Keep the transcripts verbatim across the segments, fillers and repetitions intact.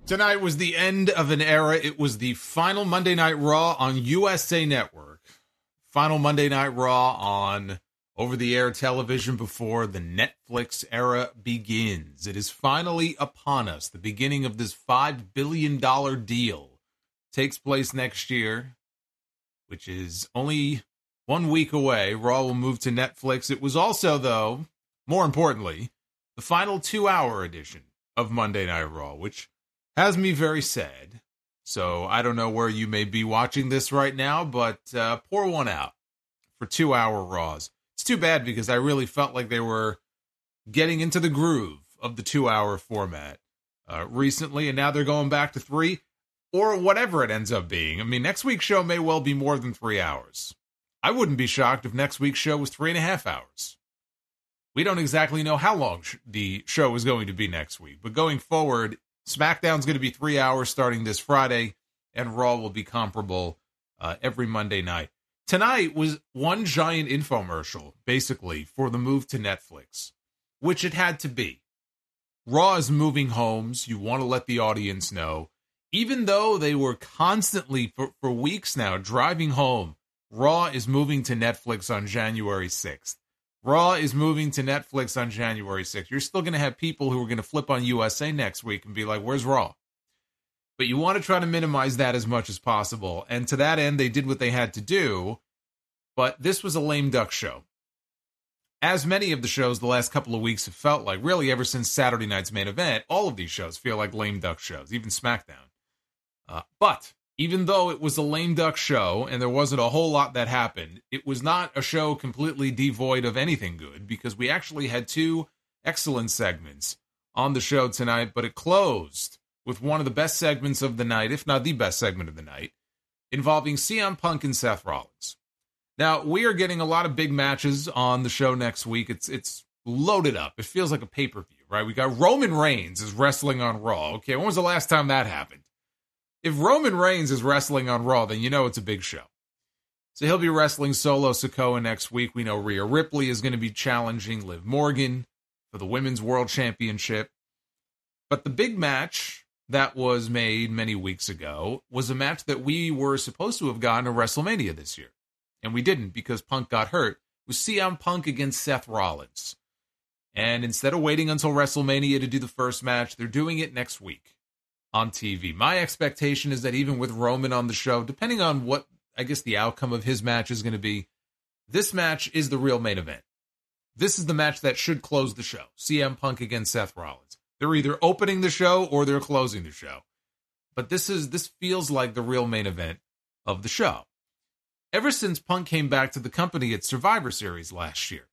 Tonight was the end of an era. It was the final Monday Night Raw on U S A Network. Final Monday Night Raw on over-the-air television before the Netflix era begins. It is finally upon us. The beginning of this five billion dollars deal takes place next year, which is only one week away. Raw will move to Netflix. It was also, though, more importantly, the final two-hour edition of Monday Night Raw, which has me very sad. So I don't know where you may be watching this right now, but uh, pour one out for two-hour Raws. It's too bad because I really felt like they were getting into the groove of the two-hour format uh, recently, and now they're going back to three, or whatever it ends up being. I mean, next week's show may well be more than three hours. I wouldn't be shocked if next week's show was three and a half hours. We don't exactly know how long sh- the show is going to be next week, but going forward, SmackDown's going to be three hours starting this Friday, and Raw will be comparable uh, every Monday night. Tonight was one giant infomercial, basically, for the move to Netflix, which it had to be. Raw is moving homes. You want to let the audience know. Even though they were constantly, for, for weeks now, driving home, Raw is moving to Netflix on January sixth. Raw is moving to Netflix on January sixth. You're still going to have people who are going to flip on U S A next week and be like, where's Raw? But you want to try to minimize that as much as possible. And to that end, they did what they had to do. But this was a lame duck show. As many of the shows the last couple of weeks have felt like, really ever since Saturday night's main event, all of these shows feel like lame duck shows, even SmackDown. Uh, but even though it was a lame duck show and there wasn't a whole lot that happened, it was not a show completely devoid of anything good, because we actually had two excellent segments on the show tonight, but it closed with one of the best segments of the night, if not the best segment of the night, involving C M Punk and Seth Rollins. Now, we are getting a lot of big matches on the show next week. It's it's loaded up. It feels like a pay-per-view, right? We got Roman Reigns is wrestling on Raw. Okay, when was the last time that happened? If Roman Reigns is wrestling on Raw, then you know it's a big show. So he'll be wrestling Solo Sikoa next week. We know Rhea Ripley is going to be challenging Liv Morgan for the Women's World Championship. But the big match that was made many weeks ago was a match that we were supposed to have gotten at WrestleMania this year. And we didn't because Punk got hurt. It was C M Punk against Seth Rollins. And instead of waiting until WrestleMania to do the first match, they're doing it next week on T V. My expectation is that even with Roman on the show, depending on what, I guess, the outcome of his match is going to be, this match is the real main event. This is the match that should close the show. C M Punk against Seth Rollins. They're either opening the show or they're closing the show. But this is this feels like the real main event of the show. Ever since Punk came back to the company at Survivor Series last year,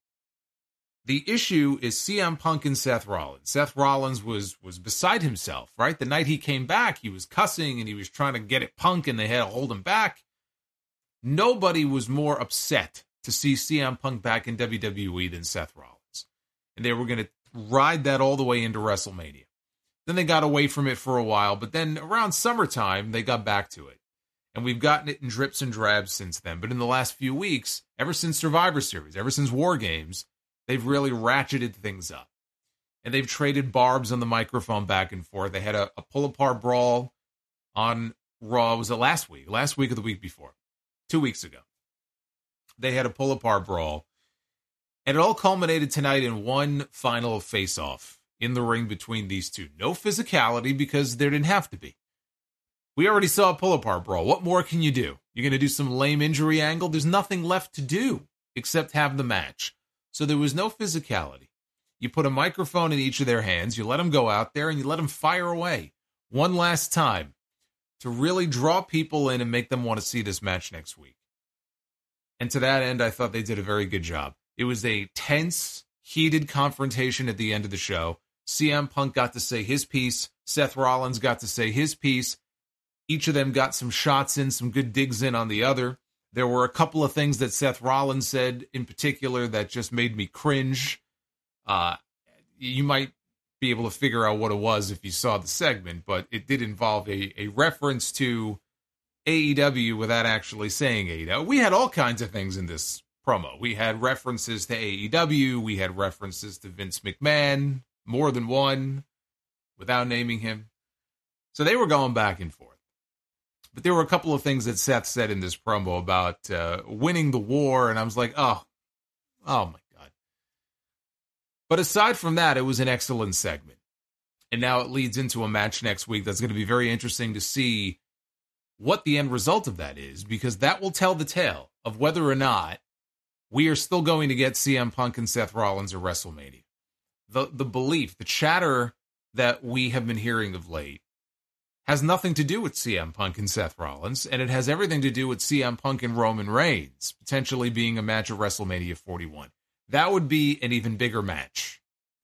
the issue is C M Punk and Seth Rollins. Seth Rollins was was beside himself, right? The night he came back, he was cussing and he was trying to get at Punk and they had to hold him back. Nobody was more upset to see C M Punk back in W W E than Seth Rollins. And they were going to ride that all the way into WrestleMania. Then they got away from it for a while, but then around summertime, they got back to it. And we've gotten it in drips and drabs since then. But in the last few weeks, ever since Survivor Series, ever since War Games, they've really ratcheted things up. And they've traded barbs on the microphone back and forth. They had a, a pull-apart brawl on Raw. Was it last week? Last week or the week before? Two weeks ago. They had a pull-apart brawl. And it all culminated tonight in one final face-off in the ring between these two. No physicality because there didn't have to be. We already saw a pull-apart brawl. What more can you do? You're going to do some lame injury angle? There's nothing left to do except have the match. So there was no physicality. You put a microphone in each of their hands, you let them go out there, and you let them fire away one last time to really draw people in and make them want to see this match next week. And to that end, I thought they did a very good job. It was a tense, heated confrontation at the end of the show. C M Punk got to say his piece. Seth Rollins got to say his piece. Each of them got some shots in, some good digs in on the other. There were a couple of things that Seth Rollins said in particular that just made me cringe. Uh, you might be able to figure out what it was if you saw the segment, but it did involve a, a reference to A E W without actually saying A E W. We had all kinds of things in this promo. We had references to A E W. We had references to Vince McMahon, more than one, without naming him. So they were going back and forth. But there were a couple of things that Seth said in this promo about uh, winning the war, and I was like, oh, oh my God. But aside from that, it was an excellent segment. And now it leads into a match next week that's going to be very interesting to see what the end result of that is, because that will tell the tale of whether or not we are still going to get C M Punk and Seth Rollins at WrestleMania. The, the belief, the chatter that we have been hearing of late has nothing to do with C M Punk and Seth Rollins, and it has everything to do with C M Punk and Roman Reigns potentially being a match at WrestleMania forty-one. That would be an even bigger match.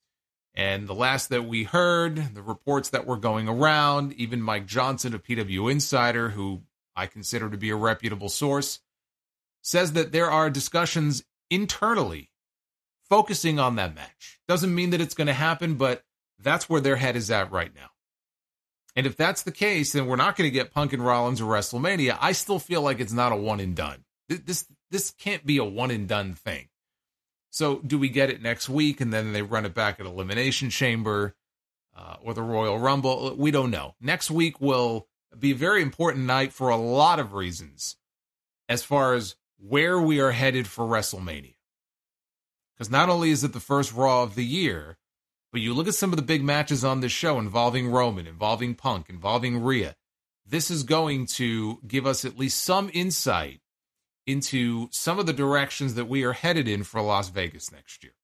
And the last that we heard, the reports that were going around, even Mike Johnson of P W Insider, who I consider to be a reputable source, says that there are discussions internally focusing on that match. Doesn't mean that it's going to happen, but that's where their head is at right now. And if that's the case, then we're not going to get Punk and Rollins at WrestleMania. I still feel like it's not a one and done. This this can't be a one and done thing. So do we get it next week and then they run it back at Elimination Chamber uh, or the Royal Rumble? We don't know. Next week will be a very important night for a lot of reasons as far as where we are headed for WrestleMania. Because not only is it the first Raw of the year, but you look at some of the big matches on this show involving Roman, involving Punk, involving Rhea. This is going to give us at least some insight into some of the directions that we are headed in for Las Vegas next year.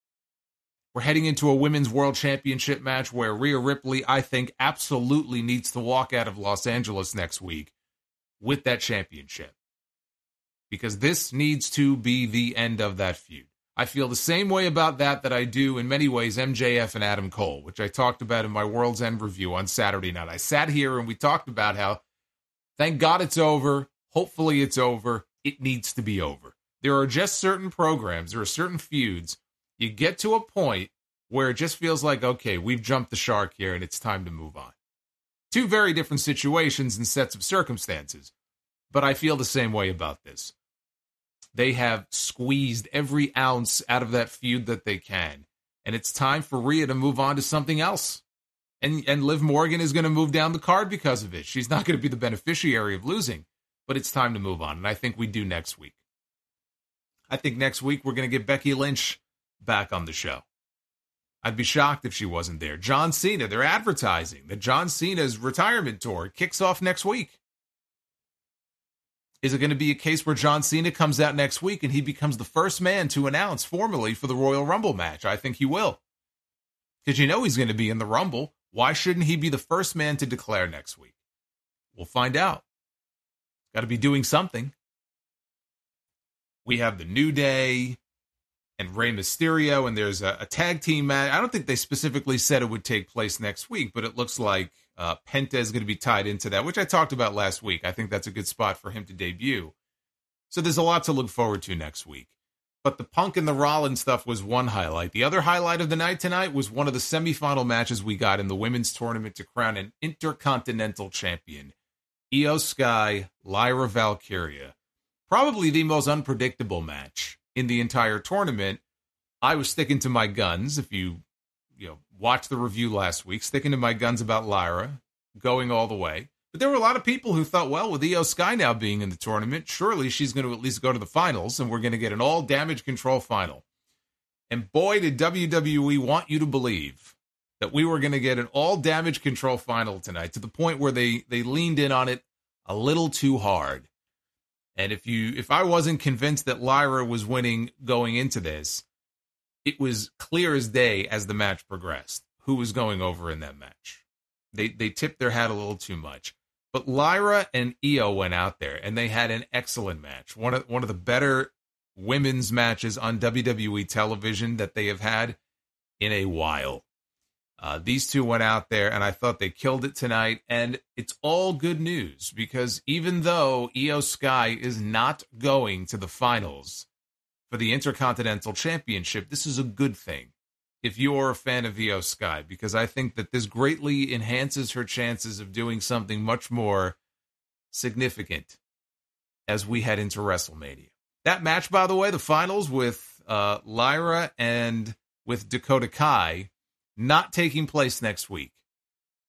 We're heading into a Women's World Championship match where Rhea Ripley, I think, absolutely needs to walk out of Los Angeles next week with that championship. Because this needs to be the end of that feud. I feel the same way about that that I do in many ways M J F and Adam Cole, which I talked about in my World's End review on Saturday night. I sat here and we talked about how, thank God it's over. Hopefully it's over. It needs to be over. There are just certain programs, there are certain feuds. You get to a point where it just feels like, okay, we've jumped the shark here and it's time to move on. Two very different situations and sets of circumstances. But I feel the same way about this. They have squeezed every ounce out of that feud that they can. And it's time for Rhea to move on to something else. And, and Liv Morgan is going to move down the card because of it. She's not going to be the beneficiary of losing. But it's time to move on, and I think we do next week. I think next week we're going to get Becky Lynch back on the show. I'd be shocked if she wasn't there. John Cena, they're advertising that John Cena's retirement tour kicks off next week. Is it going to be a case where John Cena comes out next week and he becomes the first man to announce formally for the Royal Rumble match? I think he will. Because you know he's going to be in the Rumble. Why shouldn't he be the first man to declare next week? We'll find out. Got to be doing something. We have the New Day and Rey Mysterio, and there's a, a tag team match. I don't think they specifically said it would take place next week, but it looks like uh, Penta is going to be tied into that, which I talked about last week. I think that's a good spot for him to debut. So there's a lot to look forward to next week. But the Punk and the Rollins stuff was one highlight. The other highlight of the night tonight was one of the semifinal matches we got in the women's tournament to crown an Intercontinental Champion. Io Sky, Lyra Valkyria. Probably the most unpredictable match in the entire tournament. I was sticking to my guns. If you, you know, watched the review last week, sticking to my guns about Lyra, going all the way. But there were a lot of people who thought, well, with Io Sky now being in the tournament, surely she's going to at least go to the finals, and we're going to get an all damage control final. And boy, did W W E want you to believe that we were going to get an all damage control final tonight, to the point where they they leaned in on it a little too hard. And if you if I wasn't convinced that Lyra was winning going into this, it was clear as day as the match progressed who was going over in that match. They they tipped their hat a little too much. But Lyra and Io went out there and they had an excellent match. One of one of the better women's matches on W W E television that they have had in a while. Uh, these two went out there, and I thought they killed it tonight, and it's all good news, because even though Io Sky is not going to the finals for the Intercontinental Championship, this is a good thing if you're a fan of Io Sky, because I think that this greatly enhances her chances of doing something much more significant as we head into WrestleMania. That match, by the way, the finals with uh, Lyra and with Dakota Kai, not taking place next week.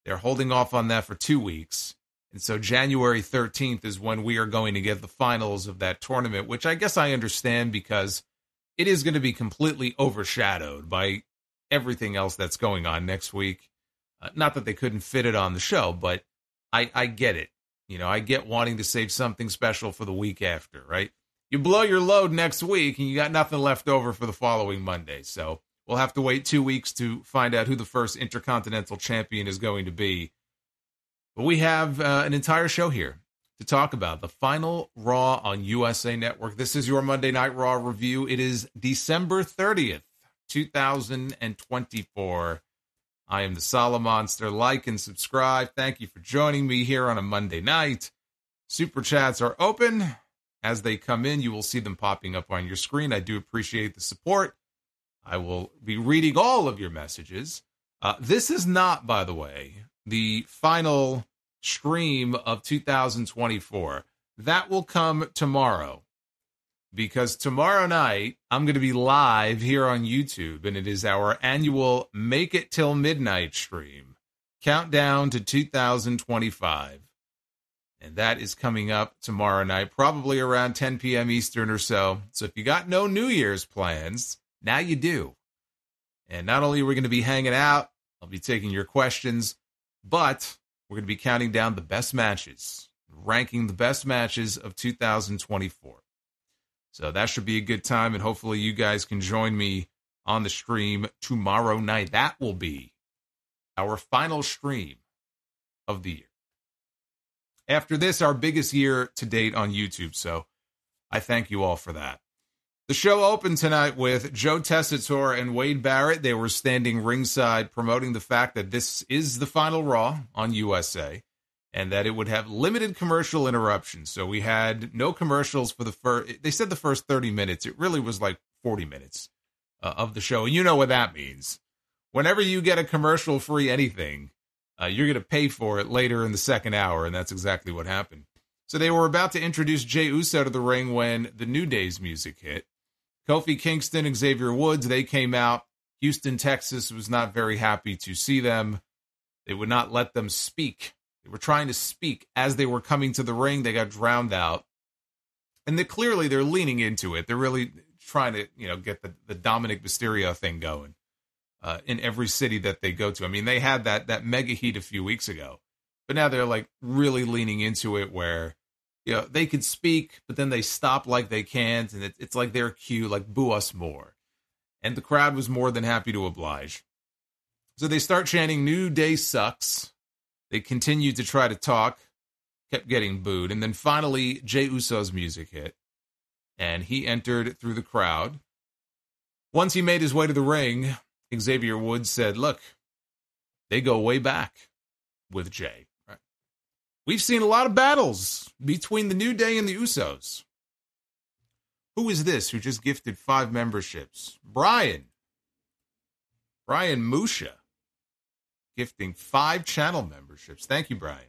They're holding off on that for two weeks. And so January thirteenth is when we are going to get the finals of that tournament, which I guess I understand because it is going to be completely overshadowed by everything else that's going on next week. Uh, not that they couldn't fit it on the show, but I, I get it. You know, I get wanting to save something special for the week after, right? You blow your load next week and you got nothing left over for the following Monday. So we'll have to wait two weeks to find out who the first Intercontinental Champion is going to be. But we have uh, an entire show here to talk about the final Raw on U S A Network. This is your Monday Night Raw review. It is December thirtieth, two thousand twenty-four. I am the Solid Monster. Like and subscribe. Thank you for joining me here on a Monday night. Super chats are open. As they come in, you will see them popping up on your screen. I do appreciate the support. I will be reading all of your messages. Uh, this is not, by the way, the final stream of two thousand twenty-four. That will come tomorrow, because tomorrow night I'm going to be live here on YouTube, and it is our annual Make It Till Midnight stream, countdown to two thousand twenty-five. And that is coming up tomorrow night, probably around ten p.m. Eastern or so. So if you got no New Year's plans, now you do. And not only are we going to be hanging out, I'll be taking your questions, but we're going to be counting down the best matches, ranking the best matches of two thousand twenty-four. So that should be a good time, and hopefully you guys can join me on the stream tomorrow night. That will be our final stream of the year. After this, our biggest year to date on YouTube, so I thank you all for that. The show opened tonight with Joe Tessitore and Wade Barrett. They were standing ringside promoting the fact that this is the final Raw on U S A and that it would have limited commercial interruptions. So we had no commercials for the first, they said the first thirty minutes. It really was like forty minutes uh, of the show. And you know what that means. Whenever you get a commercial-free anything, uh, you're going to pay for it later in the second hour, and that's exactly what happened. So they were about to introduce Jey Uso to the ring when the New Day's music hit. Kofi Kingston, Xavier Woods, they came out. Houston, Texas was not very happy to see them. They would not let them speak. They were trying to speak as they were coming to the ring. They got drowned out. And they, clearly they're leaning into it. They're really trying to, you know, get the, the Dominic Mysterio thing going uh, in every city that they go to. I mean, they had that that mega heat a few weeks ago. But now they're like really leaning into it where, you know, they could speak, but then they stop like they can't, and it, it's like their cue, like, boo us more. And the crowd was more than happy to oblige. So they start chanting, New Day sucks. They continued to try to talk, kept getting booed, and then finally, Jey Uso's music hit, and he entered through the crowd. Once he made his way to the ring, Xavier Woods said, look, they go way back with Jey. We've seen a lot of battles between the New Day and the Usos. Who is this who just gifted five memberships? Brian. Brian Musha. Gifting five channel memberships. Thank you, Brian.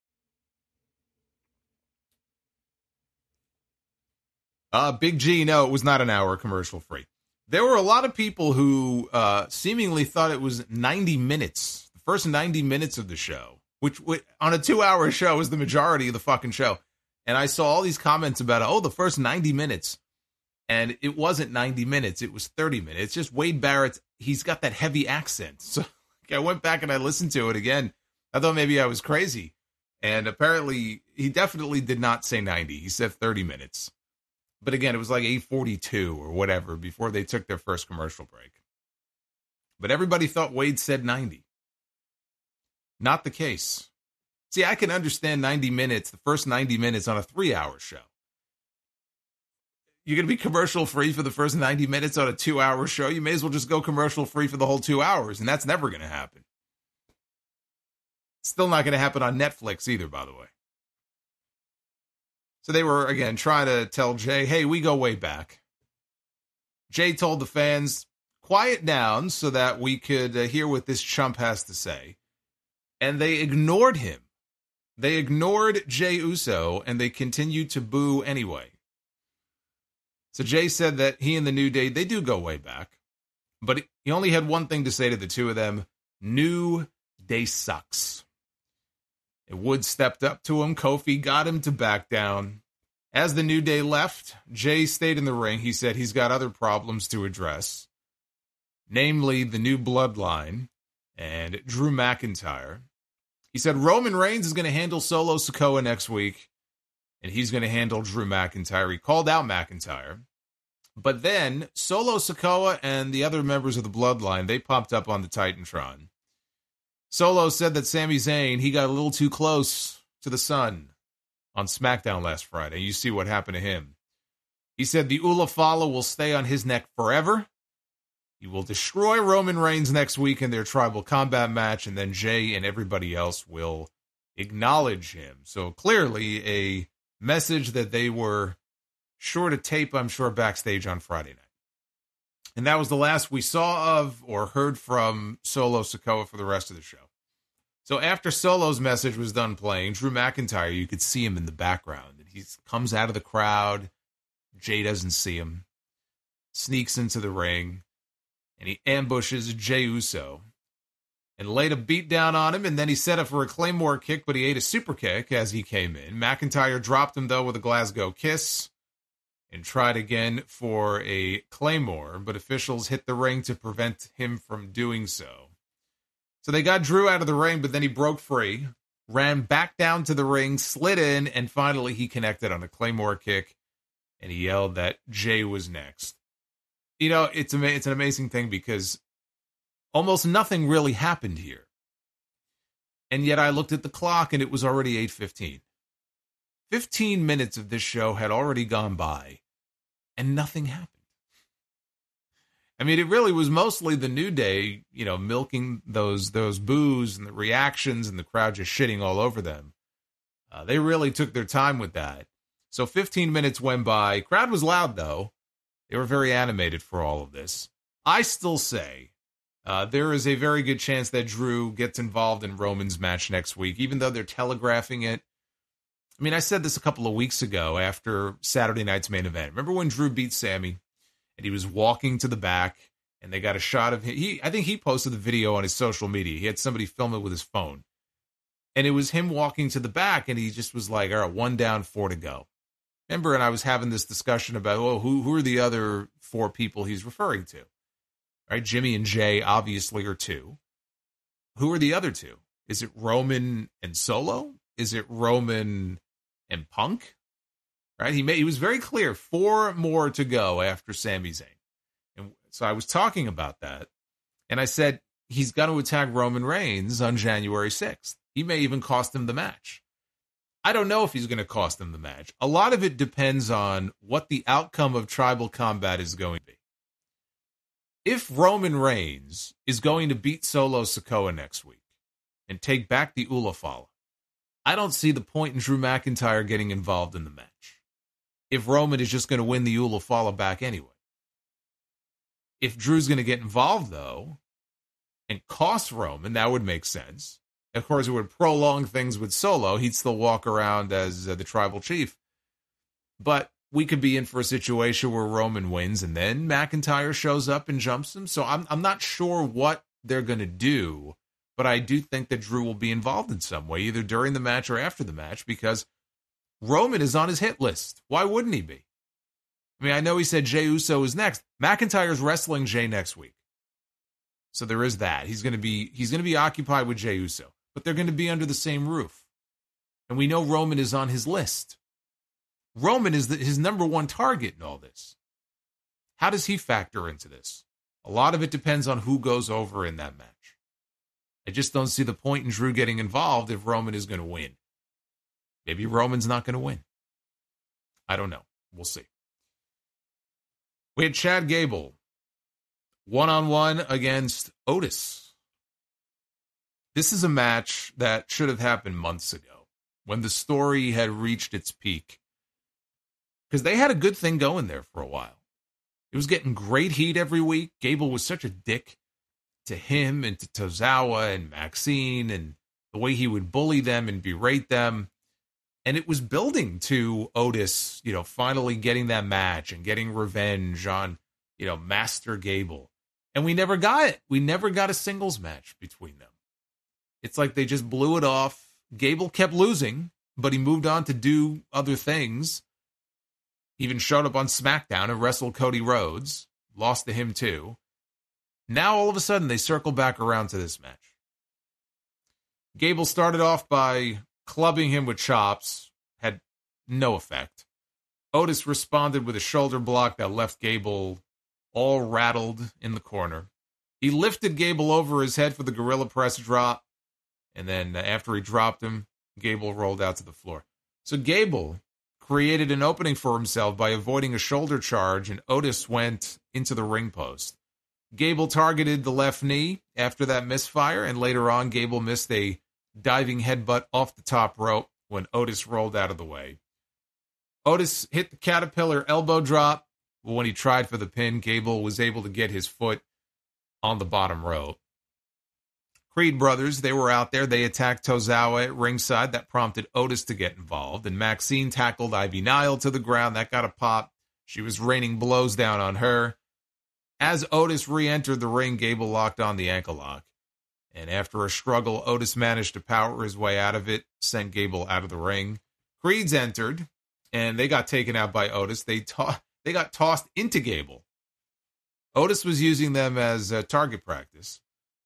Uh, Big G, no, it was not an hour commercial free. There were a lot of people who uh, seemingly thought it was ninety minutes. The first ninety minutes of the show. Which, which on a two-hour show is the majority of the fucking show. And I saw all these comments about, oh, the first ninety minutes. And it wasn't ninety minutes. It was thirty minutes. It's just Wade Barrett, he's got that heavy accent. So I went back and I listened to it again. I thought maybe I was crazy. And apparently, he definitely did not say ninety. He said thirty minutes. But again, it was like eight forty-two or whatever before they took their first commercial break. But everybody thought Wade said ninety. Not the case. See, I can understand ninety minutes, the first ninety minutes on a three-hour show. You're going to be commercial-free for the first ninety minutes on a two-hour show? You may as well just go commercial-free for the whole two hours, and that's never going to happen. Still not going to happen on Netflix either, by the way. So they were, again, trying to tell Jey, hey, we go way back. Jey told the fans, quiet down so that we could uh, hear what this chump has to say. And they ignored him. They ignored Jey Uso, and they continued to boo anyway. So Jey said that he and the New Day, they do go way back. But he only had one thing to say to the two of them. New Day sucks. And Woods stepped up to him. Kofi got him to back down. As the New Day left, Jay stayed in the ring. He said he's got other problems to address, namely the new bloodline and Drew McIntyre. He said Roman Reigns is going to handle Solo Sikoa next week, and he's going to handle Drew McIntyre. He called out McIntyre. But then Solo Sikoa and the other members of the bloodline, they popped up on the Titantron. Solo said that Sami Zayn, he got a little too close to the sun on SmackDown last Friday. You see what happened to him. He said the Ula Fala will stay on his neck forever. He will destroy Roman Reigns next week in their tribal combat match, and then Jay and everybody else will acknowledge him. So clearly a message that they were sure to tape, I'm sure, backstage on Friday night. And that was the last we saw of or heard from Solo Sikoa for the rest of the show. So after Solo's message was done playing, Drew McIntyre, you could see him in the background. And he comes out of the crowd. Jay doesn't see him. Sneaks into the ring. And he ambushes Jey Uso. And laid a beat down on him. And then he set up for a Claymore kick, but he ate a super kick as he came in. McIntyre dropped him, though, with a Glasgow kiss. And tried again for a Claymore. But officials hit the ring to prevent him from doing so. So they got Drew out of the ring, but then he broke free, ran back down to the ring, slid in, and finally he connected on a Claymore kick, and he yelled that Jay was next. You know, it's ama- it's an amazing thing because almost nothing really happened here. And yet I looked at the clock, and it was already eight fifteen. fifteen minutes of this show had already gone by, and nothing happened. I mean, it really was mostly the New Day, you know, milking those those boos and the reactions and the crowd just shitting all over them. Uh, they really took their time with that. So fifteen minutes went by. Crowd was loud, though. They were very animated for all of this. I still say uh, there is a very good chance that Drew gets involved in Roman's match next week, even though they're telegraphing it. I mean, I said this a couple of weeks ago after Saturday night's main event. Remember when Drew beat Sammy? And he was walking to the back, and they got a shot of him. He, I think he posted the video on his social media. He had somebody film it with his phone. And it was him walking to the back, and he just was like, all right, one down, four to go. Remember, and I was having this discussion about, oh, who, who are the other four people he's referring to? Right, Jimmy and Jay obviously are two. Who are the other two? Is it Roman and Solo? Is it Roman and Punk? Right? He made, he was very clear, four more to go after Sami Zayn. And so I was talking about that, and I said he's going to attack Roman Reigns on January sixth. He may even cost him the match. I don't know if he's going to cost him the match. A lot of it depends on what the outcome of Tribal Combat is going to be. If Roman Reigns is going to beat Solo Sikoa next week and take back the Ula Fala, I don't see the point in Drew McIntyre getting involved in the match if Roman is just going to win the Ula Fala back anyway. If Drew's going to get involved, though, and cost Roman, that would make sense. Of course, it would prolong things with Solo. He'd still walk around as uh, the tribal chief. But we could be in for a situation where Roman wins, and then McIntyre shows up and jumps him. So I'm I'm not sure what they're going to do, but I do think that Drew will be involved in some way, either during the match or after the match, because Roman is on his hit list. Why wouldn't he be? I mean, I know he said Jey Uso is next. McIntyre's wrestling Jey next week. So there is that. He's going to be he's going to be occupied with Jey Uso, but they're going to be under the same roof. And we know Roman is on his list. Roman is the, his number one target in all this. How does he factor into this? A lot of it depends on who goes over in that match. I just don't see the point in Drew getting involved if Roman is going to win. Maybe Roman's not going to win. I don't know. We'll see. We had Chad Gable one-on-one against Otis. This is a match that should have happened months ago when the story had reached its peak. Because they had a good thing going there for a while. It was getting great heat every week. Gable was such a dick to him and to Tozawa and Maxine and the way he would bully them and berate them. And it was building to Otis, you know, finally getting that match and getting revenge on, you know, Master Gable. And we never got it. We never got a singles match between them. It's like they just blew it off. Gable kept losing, but he moved on to do other things. Even showed up on SmackDown and wrestled Cody Rhodes. Lost to him too. Now all of a sudden they circle back around to this match. Gable started off by clubbing him with chops. Had no effect. Otis responded with a shoulder block that left Gable all rattled in the corner. He lifted Gable over his head for the Gorilla Press drop. And then after he dropped him, Gable rolled out to the floor. So Gable created an opening for himself by avoiding a shoulder charge, and Otis went into the ring post. Gable targeted the left knee after that misfire, and later on, Gable missed a diving headbutt off the top rope when Otis rolled out of the way. Otis hit the Caterpillar elbow drop, but when he tried for the pin, Gable was able to get his foot on the bottom rope. Creed brothers, they were out there. They attacked Tozawa at ringside. That prompted Otis to get involved. And Maxine tackled Ivy Nile to the ground. That got a pop. She was raining blows down on her. As Otis re-entered the ring, Gable locked on the ankle lock. And after a struggle, Otis managed to power his way out of it, sent Gable out of the ring. Creeds entered, and they got taken out by Otis. They, to- they got tossed into Gable. Otis was using them as uh, target practice.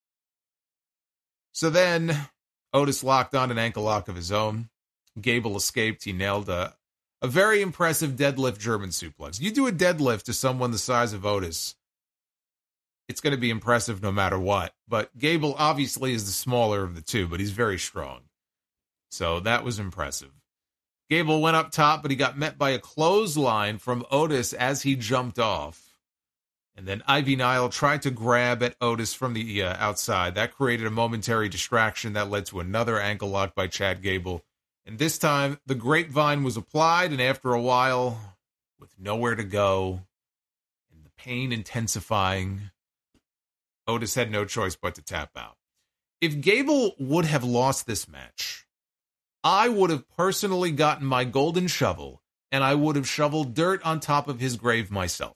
So then, Otis locked on an ankle lock of his own. Gable escaped. He nailed a, a very impressive deadlift German suplex. You do a deadlift to someone the size of Otis, it's going to be impressive no matter what. But Gable obviously is the smaller of the two, but he's very strong. So that was impressive. Gable went up top, but he got met by a clothesline from Otis as he jumped off. And then Ivy Nile tried to grab at Otis from the uh, outside. That created a momentary distraction that led to another ankle lock by Chad Gable. And this time, the grapevine was applied, and after a while, with nowhere to go, and the pain intensifying, Otis had no choice but to tap out. If Gable would have lost this match, I would have personally gotten my golden shovel, and I would have shoveled dirt on top of his grave myself.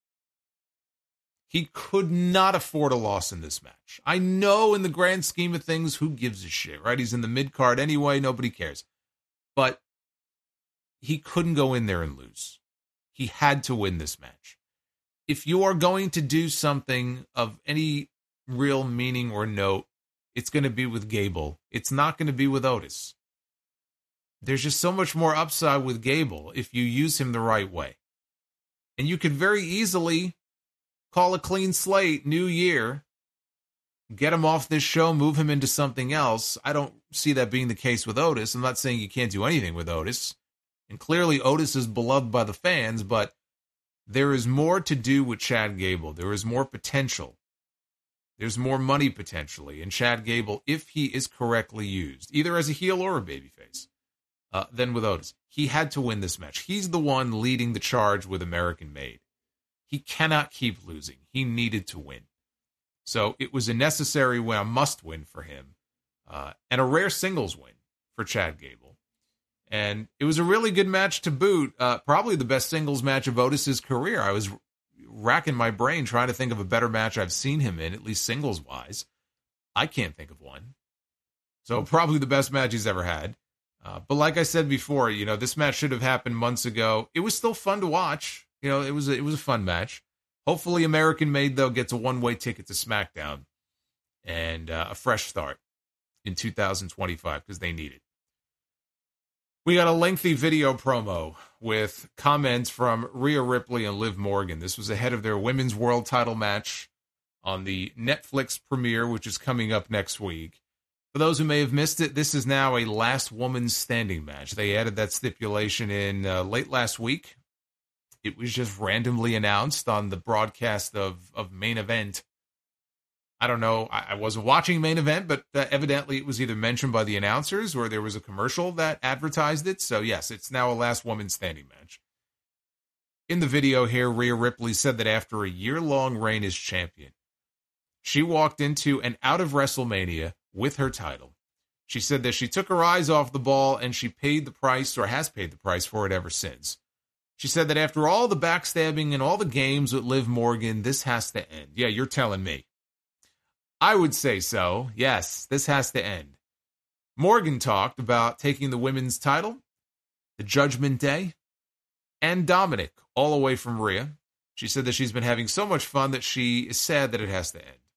He could not afford a loss in this match. I know in the grand scheme of things, who gives a shit, right? He's in the mid-card anyway, nobody cares. But he couldn't go in there and lose. He had to win this match. If you are going to do something of any real meaning or note, it's going to be with Gable. It's not going to be with Otis. There's just so much more upside with Gable if you use him the right way. And you could very easily call a clean slate, new year, get him off this show, move him into something else. I don't see that being the case with Otis. I'm not saying you can't do anything with Otis. And clearly Otis is beloved by the fans, but there is more to do with Chad Gable. There is more potential. There's more money potentially in Chad Gable if he is correctly used, either as a heel or a babyface, uh, than with Otis. He had to win this match. He's the one leading the charge with American Made. He cannot keep losing. He needed to win. So it was a necessary win, a must win for him, uh, and a rare singles win for Chad Gable. And it was a really good match to boot, uh, probably the best singles match of Otis's career. I was racking my brain trying to think of a better match I've seen him in, at least singles-wise. I can't think of one. So probably the best match he's ever had. Uh, but like I said before, you know, this match should have happened months ago. It was still fun to watch. You know, it was a, it was a fun match. Hopefully American Made, though, gets a one-way ticket to SmackDown and uh, a fresh start in two thousand twenty-five because they need it. We got a lengthy video promo with comments from Rhea Ripley and Liv Morgan. This was ahead of their Women's World Title match on the Netflix premiere, which is coming up next week. For those who may have missed it, this is now a last woman standing match. They added that stipulation in uh, late last week. It was just randomly announced on the broadcast of, of Main Event. I don't know. I, I wasn't watching Main Event, but uh, evidently it was either mentioned by the announcers or there was a commercial that advertised it. So, yes, it's now a last woman standing match. In the video here, Rhea Ripley said that after a year-long reign as champion, she walked into and out of WrestleMania with her title. She said that she took her eyes off the ball and she paid the price, or has paid the price for it ever since. She said that after all the backstabbing and all the games with Liv Morgan, this has to end. Yeah, you're telling me. I would say so. Yes, this has to end. Morgan talked about taking the women's title, the Judgment Day, and Dominic all away from Rhea. She said that she's been having so much fun that she is sad that it has to end.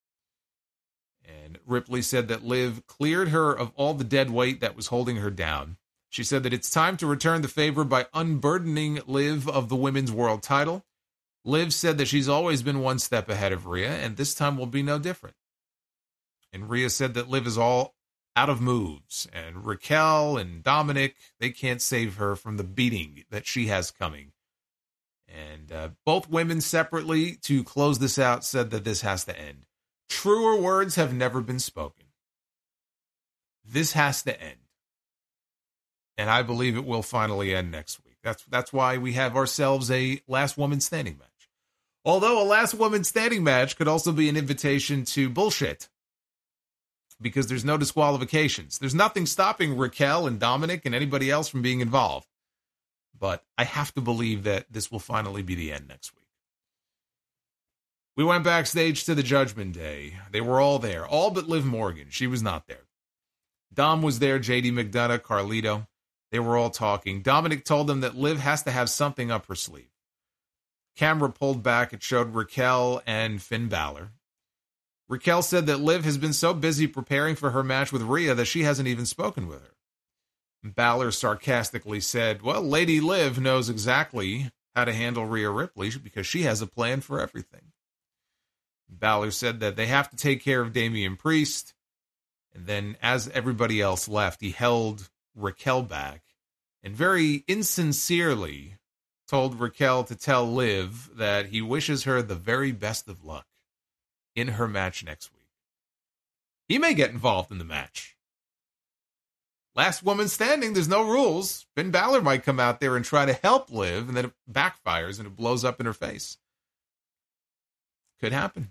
And Ripley said that Liv cleared her of all the dead weight that was holding her down. She said that it's time to return the favor by unburdening Liv of the women's world title. Liv said that she's always been one step ahead of Rhea, and this time will be no different. And Rhea said that Liv is all out of moves, and Raquel and Dominic, they can't save her from the beating that she has coming. And uh, both women separately, to close this out, said that this has to end. Truer words have never been spoken. This has to end. And I believe it will finally end next week. That's that's why we have ourselves a last woman standing match. Although a last woman standing match could also be an invitation to bullshit, because there's no disqualifications. There's nothing stopping Raquel and Dominic and anybody else from being involved. But I have to believe that this will finally be the end next week. We went backstage to the Judgment Day. They were all there, all but Liv Morgan. She was not there. Dom was there, J D McDonough, Carlito. They were all talking. Dominic told them that Liv has to have something up her sleeve. Camera pulled back. It showed Raquel and Finn Balor. Raquel said that Liv has been so busy preparing for her match with Rhea that she hasn't even spoken with her. Balor sarcastically said, well, Lady Liv knows exactly how to handle Rhea Ripley because she has a plan for everything. Balor said that they have to take care of Damian Priest. And then as everybody else left, he held Raquel back and very insincerely told Raquel to tell Liv that he wishes her the very best of luck in her match next week. He may get involved in the match. Last woman standing, there's no rules. Finn Balor might come out there and try to help Liv, and then it backfires and it blows up in her face. Could happen.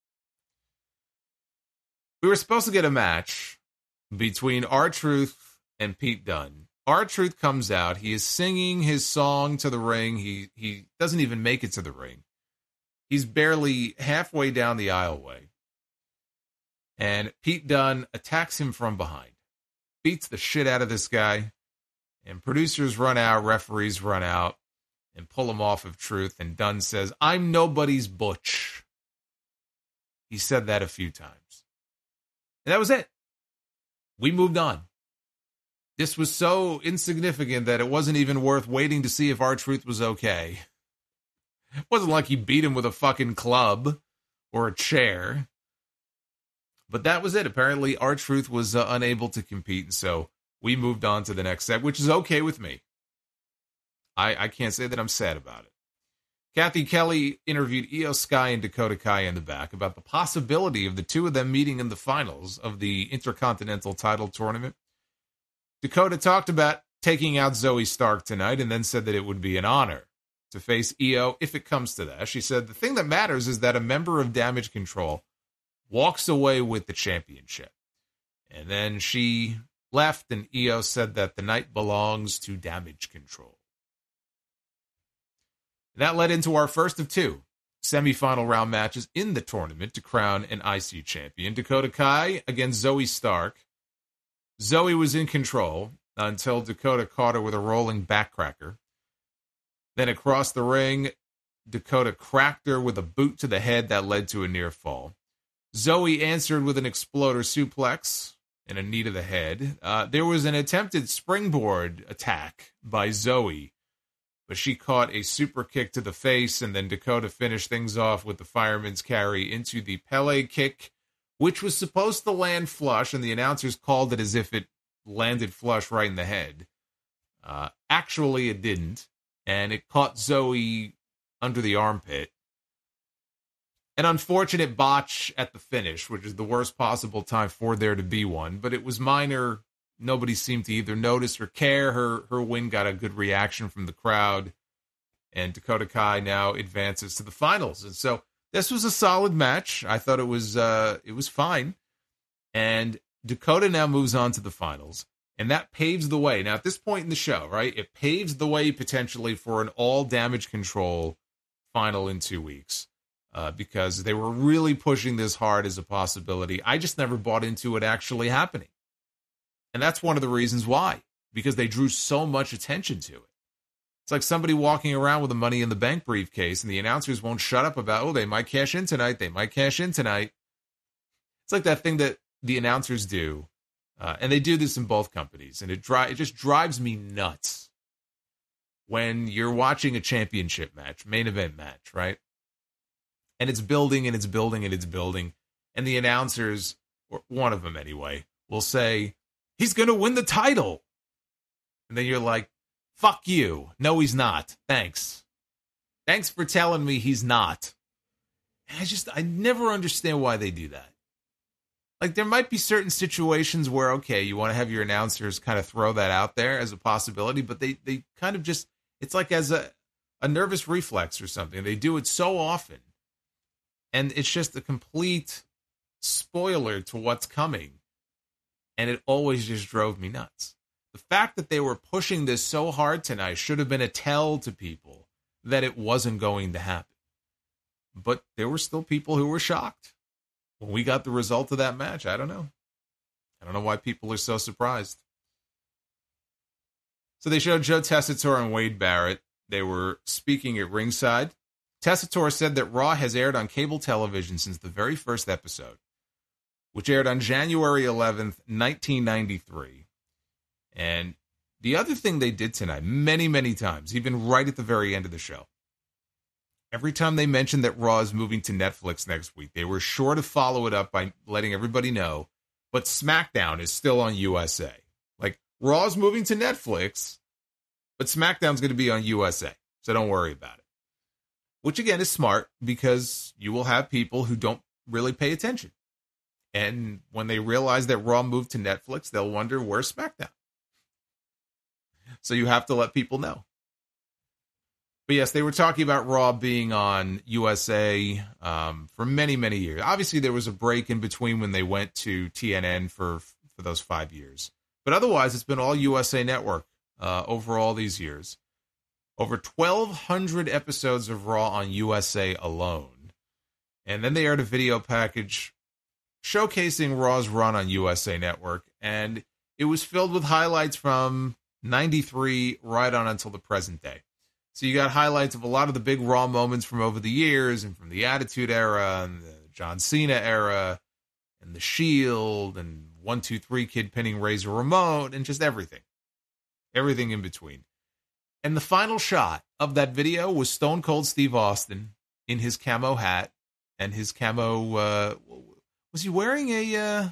We were supposed to get a match between R-Truth and Pete Dunne. R-Truth comes out. He is singing his song to the ring. He he doesn't even make it to the ring. He's barely halfway down the aisleway. And Pete Dunne attacks him from behind. Beats the shit out of this guy. And producers run out, referees run out, and pull him off of Truth. And Dunne says, I'm nobody's butch. He said that a few times. And that was it. We moved on. This was so insignificant that it wasn't even worth waiting to see if R-Truth was okay. It wasn't like he beat him with a fucking club or a chair. But that was it. Apparently, R-Truth was uh, unable to compete, and so we moved on to the next set, which is okay with me. I, I can't say that I'm sad about it. Kathy Kelly interviewed Io Sky and Dakota Kai in the back about the possibility of the two of them meeting in the finals of the Intercontinental title tournament. Dakota talked about taking out Zoe Stark tonight and then said that it would be an honor to face Io if it comes to that. She said the thing that matters is that a member of Damage Control walks away with the championship. And then she left, and Io said that the night belongs to Damage Control. That led into our first of two semifinal round matches in the tournament to crown an I C champion. Dakota Kai against Zoe Stark. Zoe was in control until Dakota caught her with a rolling backcracker. Then across the ring, Dakota cracked her with a boot to the head that led to a near fall. Zoe answered with an exploder suplex and a knee to the head. Uh, there was an attempted springboard attack by Zoe, but she caught a super kick to the face, and then Dakota finished things off with the fireman's carry into the Pele kick, which was supposed to land flush, and the announcers called it as if it landed flush right in the head. Uh, actually, it didn't, and it caught Zoe under the armpit. An unfortunate botch at the finish, which is the worst possible time for there to be one, but it was minor. Nobody seemed to either notice or care. Her her win got a good reaction from the crowd, and Dakota Kai now advances to the finals. And so this was a solid match. I thought it was uh, it was fine. And Dakota now moves on to the finals, and that paves the way. Now, at this point in the show, right, it paves the way potentially for an all Damage Control final in two weeks. Uh, because they were really pushing this hard as a possibility. I just never bought into it actually happening. And that's one of the reasons why, because they drew so much attention to it. It's like somebody walking around with a Money in the Bank briefcase, and the announcers won't shut up about, oh, they might cash in tonight. They might cash in tonight. It's like that thing that the announcers do, uh, and they do this in both companies, and it dri- it just drives me nuts when you're watching a championship match, main event match, right? And it's building and it's building and it's building, and the announcers, or one of them anyway, will say, he's going to win the title. And then you're like, fuck you. No, he's not. Thanks. Thanks for telling me he's not. And I just, I never understand why they do that. Like, there might be certain situations where, okay, you want to have your announcers kind of throw that out there as a possibility, but they, they kind of just, it's like as a, a nervous reflex or something. They do it so often. And it's just a complete spoiler to what's coming. And it always just drove me nuts. The fact that they were pushing this so hard tonight should have been a tell to people that it wasn't going to happen. But there were still people who were shocked when we got the result of that match. I don't know. I don't know why people are so surprised. So they showed Joe Tessitore and Wade Barrett. They were speaking at ringside. Tessitore said that Raw has aired on cable television since the very first episode, which aired on January eleventh, nineteen ninety-three. And the other thing they did tonight, many, many times, even right at the very end of the show, every time they mentioned that Raw is moving to Netflix next week, they were sure to follow it up by letting everybody know, but SmackDown is still on U S A. Like, Raw's moving to Netflix, but SmackDown's going to be on U S A, so don't worry about it. Which, again, is smart, because you will have people who don't really pay attention. And when they realize that Raw moved to Netflix, they'll wonder, where's SmackDown? So you have to let people know. But yes, they were talking about Raw being on U S A um, for many, many years. Obviously, there was a break in between when they went to T N N for, for those five years. But otherwise, it's been all U S A Network uh, over all these years. Over twelve hundred episodes of Raw on U S A alone. And then they aired a video package showcasing Raw's run on U S A Network. And it was filled with highlights from ninety-three right on until the present day. So you got highlights of a lot of the big Raw moments from over the years, and from the Attitude Era and the John Cena era and the Shield and one two three Kid pinning Razor Ramon and just everything. Everything in between. And the final shot of that video was Stone Cold Steve Austin in his camo hat and his camo, uh, was he wearing a uh,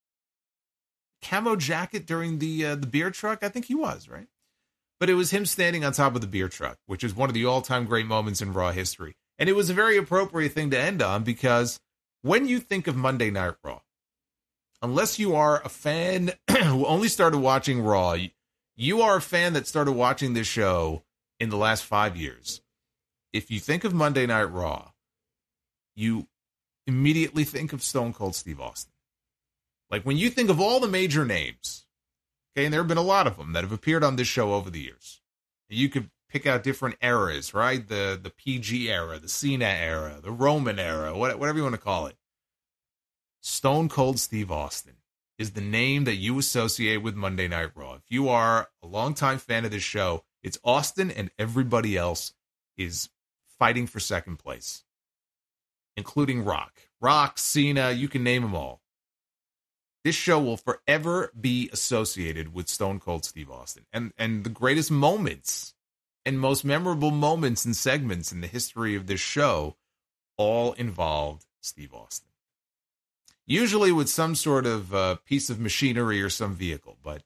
camo jacket during the uh, the beer truck? I think he was, right? But it was him standing on top of the beer truck, which is one of the all-time great moments in Raw history. And it was a very appropriate thing to end on, because when you think of Monday Night Raw, unless you are a fan who only started watching Raw, you are a fan that started watching this show in the last five years. If you think of Monday Night Raw, you immediately think of Stone Cold Steve Austin. Like, when you think of all the major names, okay, and there have been a lot of them that have appeared on this show over the years. You could pick out different eras, right? The the P G era, the Cena era, the Roman era, whatever you want to call it. Stone Cold Steve Austin is the name that you associate with Monday Night Raw. If you are a longtime fan of this show, it's Austin, and everybody else is fighting for second place, including Rock. Rock, Cena, you can name them all. This show will forever be associated with Stone Cold Steve Austin. And and the greatest moments and most memorable moments and segments in the history of this show all involved Steve Austin. Usually with some sort of uh, piece of machinery or some vehicle. But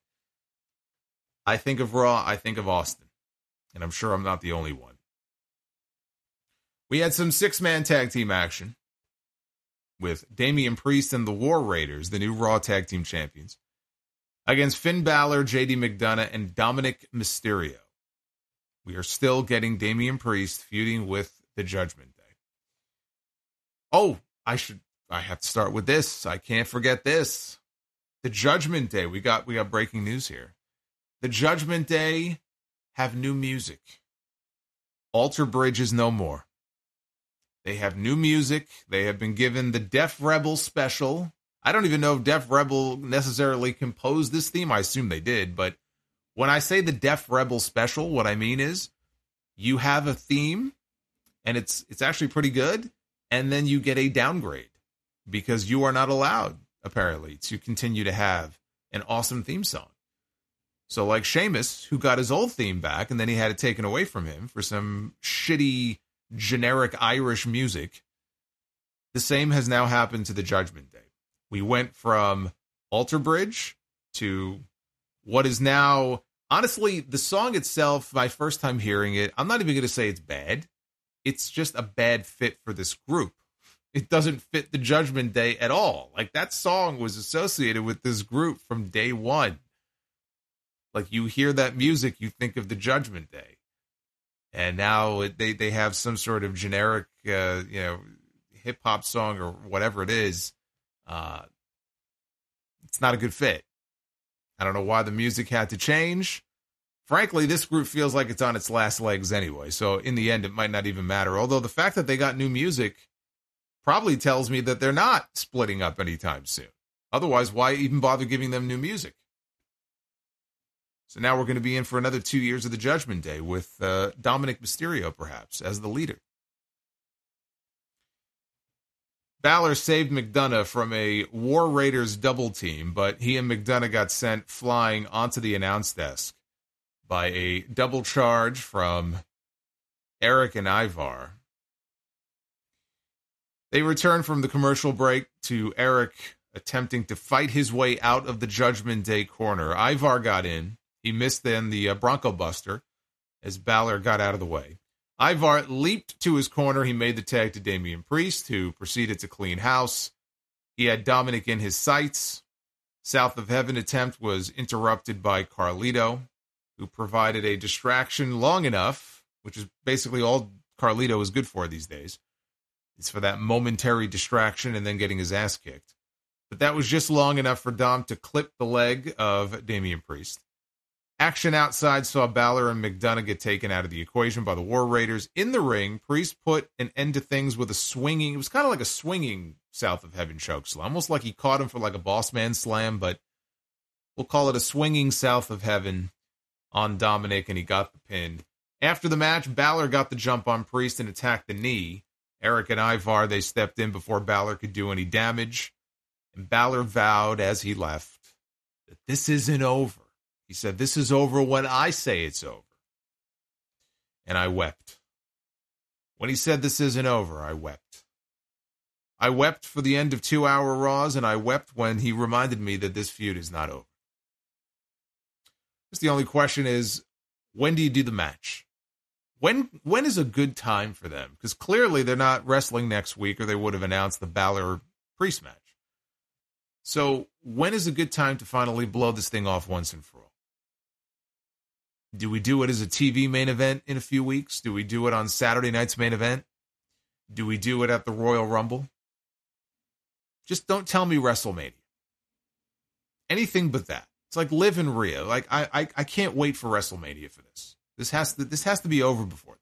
I think of Raw, I think of Austin. And I'm sure I'm not the only one. We had some six-man tag team action with Damian Priest and the War Raiders, the new Raw Tag Team Champions, against Finn Balor, J D McDonough, and Dominic Mysterio. We are still getting Damian Priest feuding with the Judgment Day. Oh, I should, I have to start with this. I can't forget this. The Judgment Day. We got, we got breaking news here. The Judgment Day have new music. Alter Bridge is no more. They have new music. They have been given the Def Rebel special. I don't even know if Def Rebel necessarily composed this theme. I assume they did, but when I say the Def Rebel special, what I mean is you have a theme and it's it's actually pretty good, and then you get a downgrade because you are not allowed, apparently, to continue to have an awesome theme song. So like Sheamus, who got his old theme back, and then he had it taken away from him for some shitty, generic Irish music, the same has now happened to the Judgment Day. We went from Alter Bridge to what is now, honestly, the song itself, my first time hearing it, I'm not even going to say it's bad. It's just a bad fit for this group. It doesn't fit the Judgment Day at all. Like, that song was associated with this group from day one. Like, you hear that music, you think of the Judgment Day. And now it, they, they have some sort of generic, uh, you know, hip-hop song or whatever it is. Uh, it's not a good fit. I don't know why the music had to change. Frankly, this group feels like it's on its last legs anyway. So in the end, it might not even matter. Although the fact that they got new music probably tells me that they're not splitting up anytime soon. Otherwise, why even bother giving them new music? So now we're going to be in for another two years of the Judgment Day with uh, Dominic Mysterio, perhaps, as the leader. Balor saved McDonough from a War Raiders double team, but he and McDonough got sent flying onto the announce desk by a double charge from Eric and Ivar. They returned from the commercial break to Eric attempting to fight his way out of the Judgment Day corner. Ivar got in. He missed then the uh, Bronco Buster as Balor got out of the way. Ivar leaped to his corner. He made the tag to Damian Priest, who proceeded to clean house. He had Dominic in his sights. South of Heaven attempt was interrupted by Carlito, who provided a distraction long enough, which is basically all Carlito is good for these days. It's for that momentary distraction and then getting his ass kicked. But that was just long enough for Dom to clip the leg of Damian Priest. Action outside saw Balor and McDonough get taken out of the equation by the War Raiders. In the ring, Priest put an end to things with a swinging, it was kind of like a swinging South of Heaven chokeslam, almost like he caught him for like a boss man slam, but we'll call it a swinging South of Heaven on Dominic, and he got the pin. After the match, Balor got the jump on Priest and attacked the knee. Eric and Ivar, they stepped in before Balor could do any damage, and Balor vowed as he left that this isn't over. He said, this is over when I say it's over. And I wept. When he said this isn't over, I wept. I wept for the end of two-hour Raws, and I wept when he reminded me that this feud is not over. Just the only question is, when do you do the match? When when is a good time for them? Because clearly they're not wrestling next week, or they would have announced the Balor Priest match. So when is a good time to finally blow this thing off once and for all? Do we do it as a T V main event in a few weeks? Do we do it on Saturday night's main event? Do we do it at the Royal Rumble? Just don't tell me WrestleMania. Anything but that. It's like Liv and Rhea. Like I, I, I can't wait for WrestleMania for this. This has to, this has to be over before.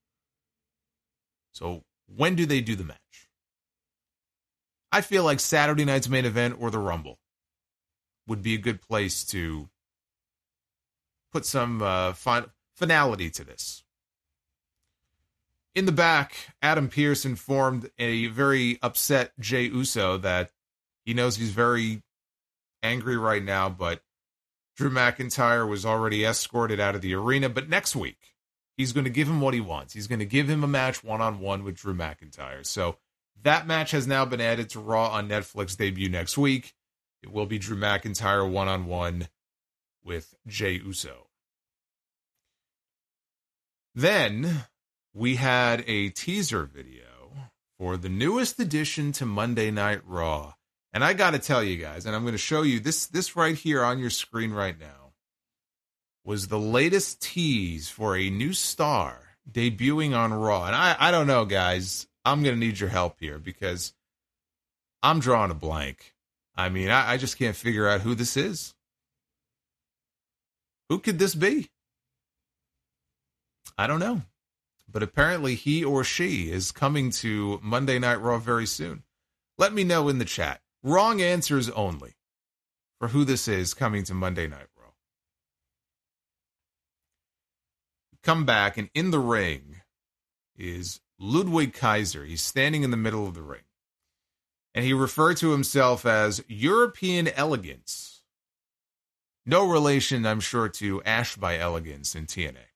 So when do they do the match? I feel like Saturday night's main event or the Rumble would be a good place to put some uh, fin- finality to this. In the back, Adam Pearce informed a very upset Jey Uso that he knows he's very angry right now, but Drew McIntyre was already escorted out of the arena. But next week, he's going to give him what he wants. He's going to give him a match one-on-one with Drew McIntyre. So that match has now been added to Raw on Netflix debut next week. It will be Drew McIntyre one-on-one with Jey Uso. Then we had a teaser video for the newest addition to Monday Night Raw. And I got to tell you guys, and I'm going to show you this, this right here on your screen right now, was the latest tease for a new star debuting on Raw. And I, I don't know, guys. I'm going to need your help here because I'm drawing a blank. I mean, I, I just can't figure out who this is. Who could this be? I don't know. But apparently he or she is coming to Monday Night Raw very soon. Let me know in the chat. Wrong answers only for who this is coming to Monday Night Raw. Come back, and in the ring is Ludwig Kaiser. He's standing in the middle of the ring. And he referred to himself as European Elegance. No relation, I'm sure, to Ash by Elegance in T N A.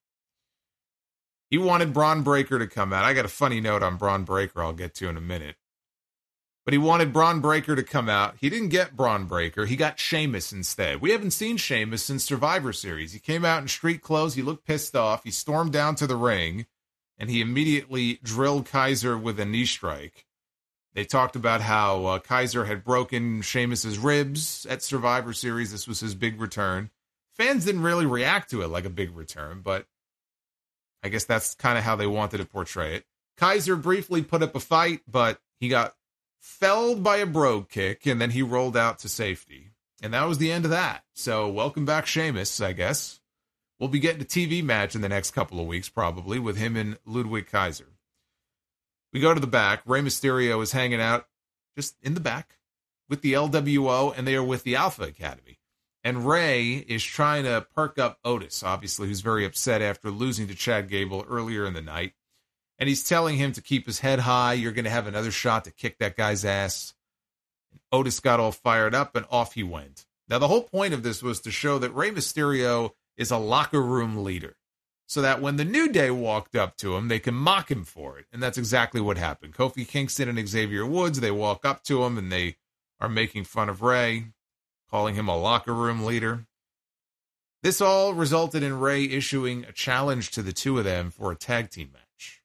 He wanted Braun Breaker to come out. I got a funny note on Braun Breaker I'll get to in a minute. But he wanted Braun Breaker to come out. He didn't get Braun Breaker. He got Sheamus instead. We haven't seen Sheamus since Survivor Series. He came out in street clothes. He looked pissed off. He stormed down to the ring, and he immediately drilled Kaiser with a knee strike. They talked about how uh, Kaiser had broken Sheamus's ribs at Survivor Series. This was his big return. Fans didn't really react to it like a big return, but I guess that's kind of how they wanted to portray it. Kaiser briefly put up a fight, but he got felled by a brogue kick, and then he rolled out to safety. And that was the end of that. So welcome back, Sheamus, I guess. We'll be getting a T V match in the next couple of weeks, probably, with him and Ludwig Kaiser. We go to the back. Rey Mysterio is hanging out just in the back with the L W O, and they are with the Alpha Academy. And Rey is trying to perk up Otis, obviously, who's very upset after losing to Chad Gable earlier in the night. And he's telling him to keep his head high. You're going to have another shot to kick that guy's ass. And Otis got all fired up, and off he went. Now, the whole point of this was to show that Rey Mysterio is a locker room leader, so that when the New Day walked up to him, they can mock him for it. And that's exactly what happened. Kofi Kingston and Xavier Woods, they walk up to him, and they are making fun of Rey, calling him a locker room leader. This all resulted in Rey issuing a challenge to the two of them for a tag team match.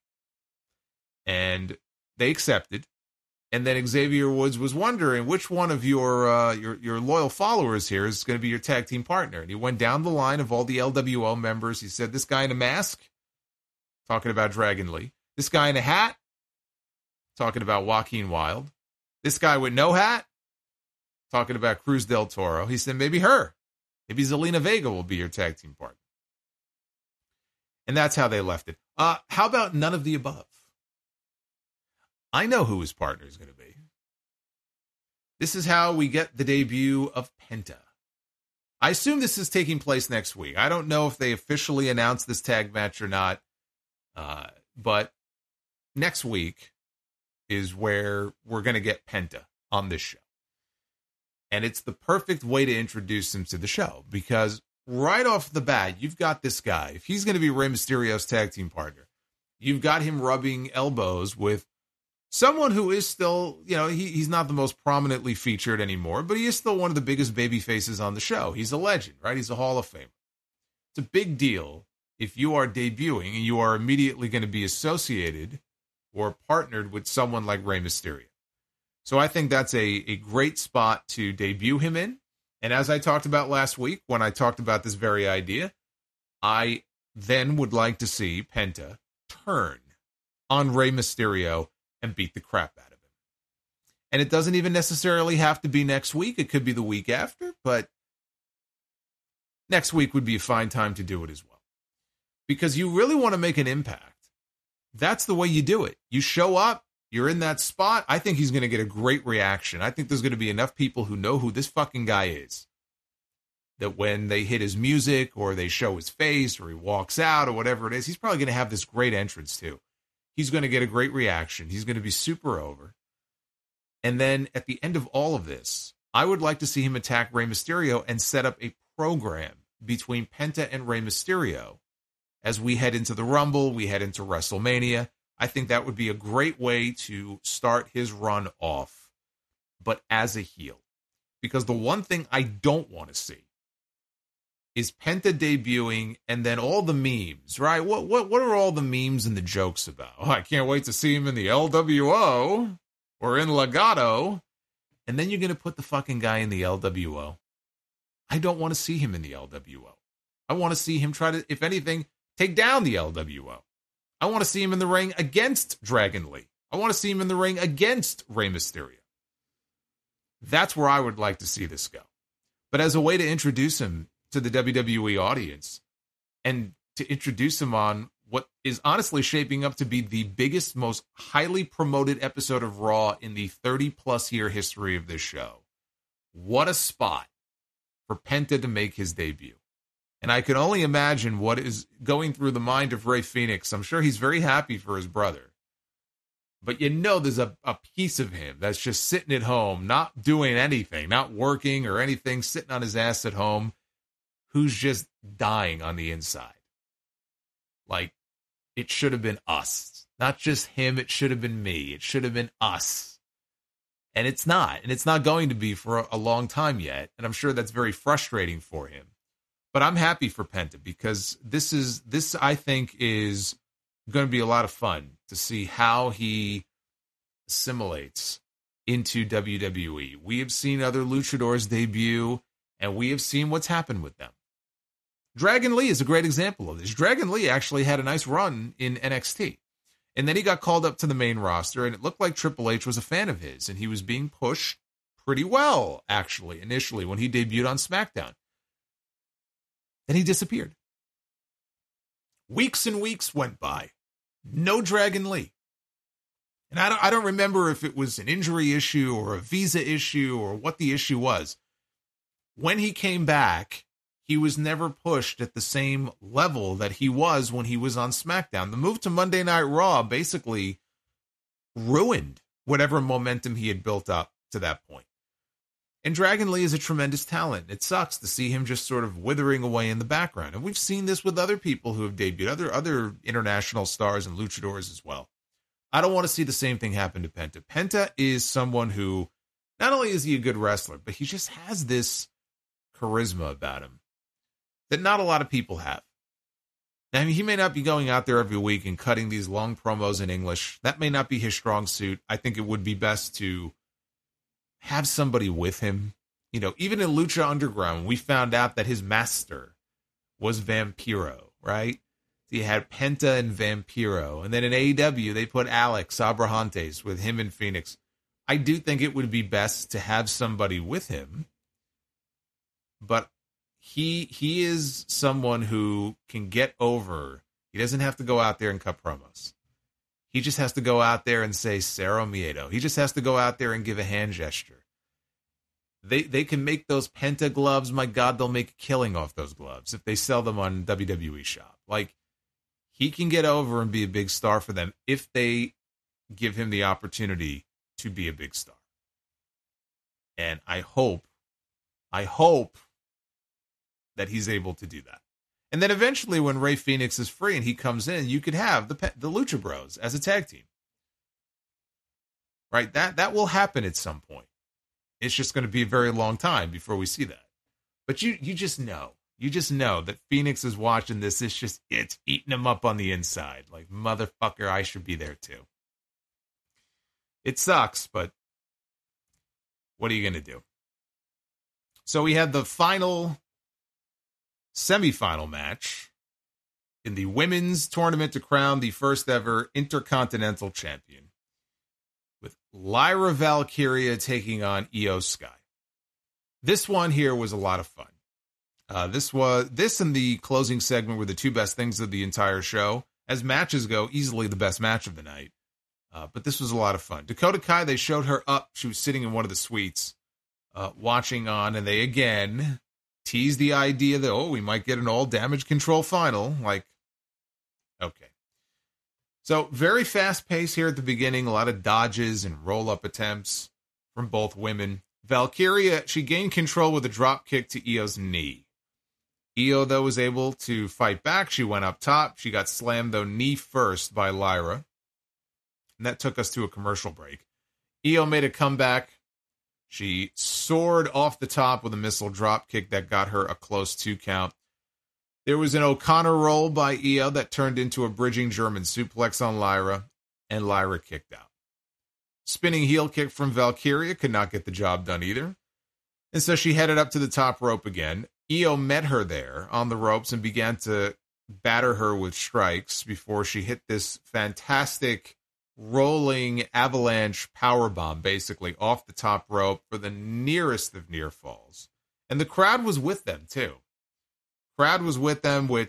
And they accepted. And then Xavier Woods was wondering which one of your uh, your your loyal followers here is going to be your tag team partner. And he went down the line of all the L W O members. He said, this guy in a mask, talking about Dragon Lee. This guy in a hat, talking about Joaquin Wilde. This guy with no hat, talking about Cruz del Toro. He said, maybe her. Maybe Zelina Vega will be your tag team partner. And that's how they left it. Uh, how about none of the above? I know who his partner is going to be. This is how we get the debut of Penta. I assume this is taking place next week. I don't know if they officially announced this tag match or not. Uh, but next week is where we're going to get Penta on this show. And it's the perfect way to introduce him to the show, because right off the bat, you've got this guy. If he's going to be Rey Mysterio's tag team partner, you've got him rubbing elbows with someone who is still, you know, he, he's not the most prominently featured anymore, but he is still one of the biggest baby faces on the show. He's a legend, right? He's a Hall of Famer. It's a big deal if you are debuting and you are immediately going to be associated or partnered with someone like Rey Mysterio. So I think that's a, a great spot to debut him in. And as I talked about last week, when I talked about this very idea, I then would like to see Penta turn on Rey Mysterio and beat the crap out of him. And it doesn't even necessarily have to be next week. It could be the week after, but next week would be a fine time to do it as well. Because you really want to make an impact. That's the way you do it. You show up. You're in that spot. I think he's going to get a great reaction. I think there's going to be enough people who know who this fucking guy is, that when they hit his music or they show his face or he walks out or whatever it is, he's probably going to have this great entrance too. He's going to get a great reaction. He's going to be super over. And then at the end of all of this, I would like to see him attack Rey Mysterio and set up a program between Penta and Rey Mysterio as we head into the Rumble, we head into WrestleMania. I think that would be a great way to start his run off, but as a heel. Because the one thing I don't want to see is Penta debuting and then all the memes, right? What what what are all the memes and the jokes about? Oh, I can't wait to see him in the L W O or in Legado. And then you're going to put the fucking guy in the L W O. I don't want to see him in the L W O. I want to see him try to, if anything, take down the L W O. I want to see him in the ring against Dragon Lee. I want to see him in the ring against Rey Mysterio. That's where I would like to see this go. But as a way to introduce him to the W W E audience and to introduce him on what is honestly shaping up to be the biggest, most highly promoted episode of Raw in the thirty-plus year history of this show. What a spot for Penta to make his debut. And I can only imagine what is going through the mind of Rey Fenix. I'm sure he's very happy for his brother. But you know there's a, a piece of him that's just sitting at home, not doing anything, not working or anything, sitting on his ass at home, who's just dying on the inside. Like, it should have been us. Not just him, it should have been me. It should have been us. And it's not. And it's not going to be for a, a long time yet. And I'm sure that's very frustrating for him. But I'm happy for Penta because this is, this I think is going to be a lot of fun to see how he assimilates into W W E. We have seen other luchadors debut, and we have seen what's happened with them. Dragon Lee is a great example of this. Dragon Lee actually had a nice run in N X T. And then he got called up to the main roster, and it looked like Triple H was a fan of his, and he was being pushed pretty well, actually, initially, when he debuted on SmackDown. Then he disappeared. Weeks and weeks went by. No Dragon Lee. And I don't, I don't remember if it was an injury issue or a visa issue or what the issue was. When he came back, he was never pushed at the same level that he was when he was on SmackDown. The move to Monday Night Raw basically ruined whatever momentum he had built up to that point. And Dragon Lee is a tremendous talent. It sucks to see him just sort of withering away in the background. And we've seen this with other people who have debuted, other, other international stars and luchadors as well. I don't want to see the same thing happen to Penta. Penta is someone who, not only is he a good wrestler, but he just has this charisma about him that not a lot of people have. Now, I mean, he may not be going out there every week and cutting these long promos in English. That may not be his strong suit. I think it would be best to have somebody with him. You know, even in Lucha Underground, we found out that his master was Vampiro, right? So you had Penta and Vampiro. And then in A E W, they put Alex Abrahantes with him and Phoenix. I do think it would be best to have somebody with him. But he he is someone who can get over. He doesn't have to go out there and cut promos. He just has to go out there and say Cero Miedo. He just has to go out there and give a hand gesture. They they can make those Penta gloves. My God, they'll make a killing off those gloves if they sell them on W W E Shop. Like, he can get over and be a big star for them if they give him the opportunity to be a big star. And I hope, I hope that he's able to do that. And then eventually when Rey Fenix is free and he comes in, you could have the the Lucha Bros as a tag team. Right? That that will happen at some point. It's just going to be a very long time before we see that. But you you just know. You just know that Phoenix is watching this. It's just, it's eating him up on the inside. Like, motherfucker, I should be there too. It sucks, but what are you going to do? So we had the final semifinal match in the women's tournament to crown the first ever Intercontinental Champion, with Lyra Valkyria taking on Io Sky. This one here was a lot of fun. Uh, this was this and the closing segment were the two best things of the entire show. As matches go, easily the best match of the night. Uh, but this was a lot of fun. Dakota Kai, they showed her up. She was sitting in one of the suites, uh, watching on, and they again teased the idea that, oh, we might get an all damage control final. Like, okay. So very fast pace here at the beginning. A lot of dodges and roll up attempts from both women. Valkyria, she gained control with a drop kick to Io's knee. Io, though, was able to fight back. She went up top. She got slammed, though, knee first by Lyra. And that took us to a commercial break. Io made a comeback. She soared off the top with a missile drop kick that got her a close two count. There was an O'Connor roll by Io that turned into a bridging German suplex on Lyra, and Lyra kicked out. Spinning heel kick from Valkyria could not get the job done either. And so she headed up to the top rope again. Io met her there on the ropes and began to batter her with strikes before she hit this fantastic rolling avalanche powerbomb, basically, off the top rope for the nearest of near falls. And the crowd was with them, too. Crowd was with them, which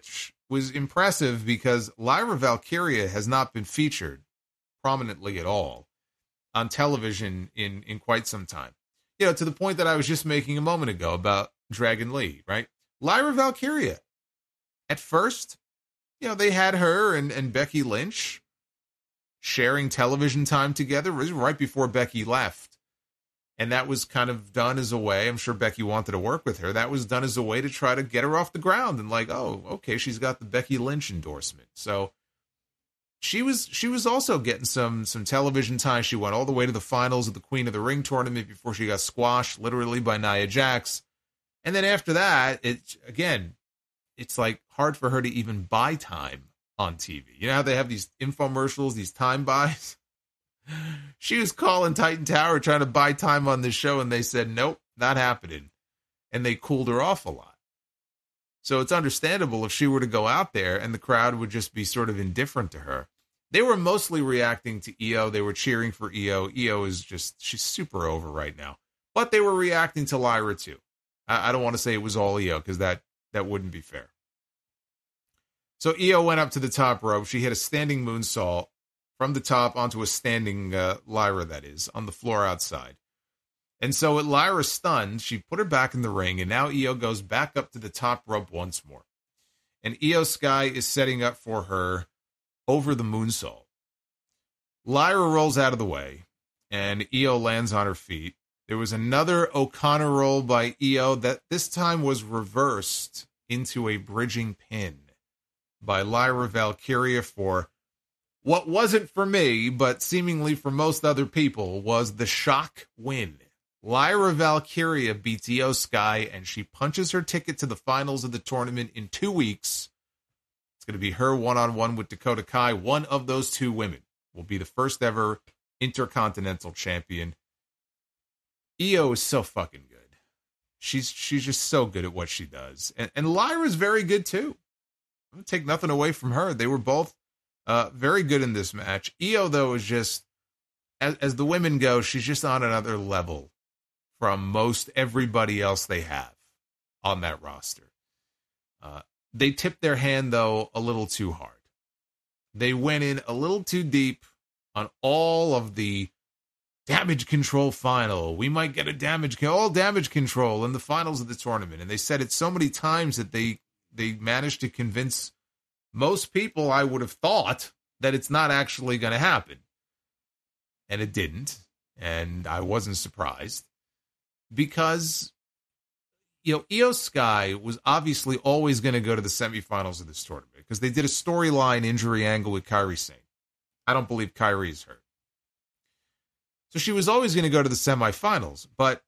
was impressive because Lyra Valkyria has not been featured prominently at all on television in, in quite some time. You know, to the point that I was just making a moment ago about Dragon Lee, right? Lyra Valkyria. At first, you know, they had her and, and Becky Lynch sharing television time together right before Becky left. And that was kind of done as a way, I'm sure Becky wanted to work with her. That was done as a way to try to get her off the ground and like, oh, okay, she's got the Becky Lynch endorsement. So she was she was also getting some some television time. She went all the way to the finals of the Queen of the Ring tournament before she got squashed literally by Nia Jax. And then after that, it again, it's like hard for her to even buy time on T V. You know how they have these infomercials, these time buys? She was calling Titan Tower trying to buy time on this show, and they said, nope, not happening. And they cooled her off a lot. So it's understandable if she were to go out there and the crowd would just be sort of indifferent to her. They were mostly reacting to E O. They were cheering for E O. E O is just, she's super over right now. But they were reacting to Lyra too. I, I don't want to say it was all E O because that, that wouldn't be fair. So E O went up to the top rope. She hit a standing moonsault from the top onto a standing uh, Lyra, that is, on the floor outside. And so with Lyra stunned, she put her back in the ring, and now E O goes back up to the top rope once more. And Io Sky is setting up for her over the moonsault. Lyra rolls out of the way, and Io lands on her feet. There was another O'Connor roll by Io that this time was reversed into a bridging pin by Lyra Valkyria for what wasn't for me, but seemingly for most other people, was the shock win. Lyra Valkyria beats Io Sky, and she punches her ticket to the finals of the tournament in two weeks. It's going to be her one-on-one with Dakota Kai. One of those two women will be the first ever Intercontinental Champion. Io is so fucking good. She's she's just so good at what she does. And, and Lyra's very good, too. I'm going to take nothing away from her. They were both Uh, very good in this match. Io, though, is just, as, as the women go, she's just on another level from most everybody else they have on that roster. Uh, they tipped their hand, though, a little too hard. They went in a little too deep on all of the damage control final. We might get a damage, all damage control in the finals of the tournament. And they said it so many times that they, they managed to convince most people, I would have thought, that it's not actually going to happen. And it didn't. And I wasn't surprised. Because, you know, Io Sky was obviously always going to go to the semifinals of this tournament. Because they did a storyline injury angle with Kairi Sane. I don't believe Kairi's hurt. So she was always going to go to the semifinals. But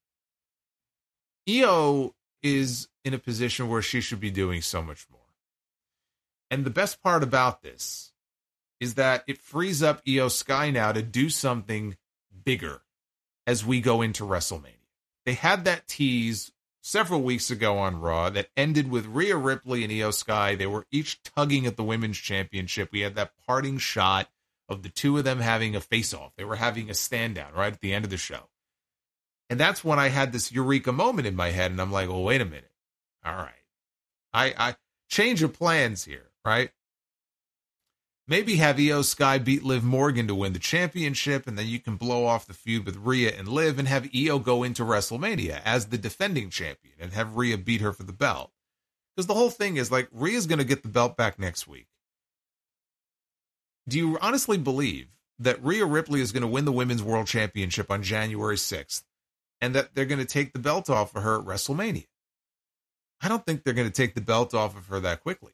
Io is in a position where she should be doing so much more. And the best part about this is that it frees up Io Sky now to do something bigger as we go into WrestleMania. They had that tease several weeks ago on Raw that ended with Rhea Ripley and Io Sky. They were each tugging at the Women's Championship. We had that parting shot of the two of them having a face-off. They were having a stand-down right at the end of the show. And that's when I had this eureka moment in my head, and I'm like, well, wait a minute. All right. I, I change of plans here. Right? Maybe have Io Sky beat Liv Morgan to win the championship, and then you can blow off the feud with Rhea and Liv and have Io go into WrestleMania as the defending champion and have Rhea beat her for the belt. Because the whole thing is like, Rhea's going to get the belt back next week. Do you honestly believe that Rhea Ripley is going to win the Women's World Championship on January sixth and that they're going to take the belt off of her at WrestleMania? I don't think they're going to take the belt off of her that quickly.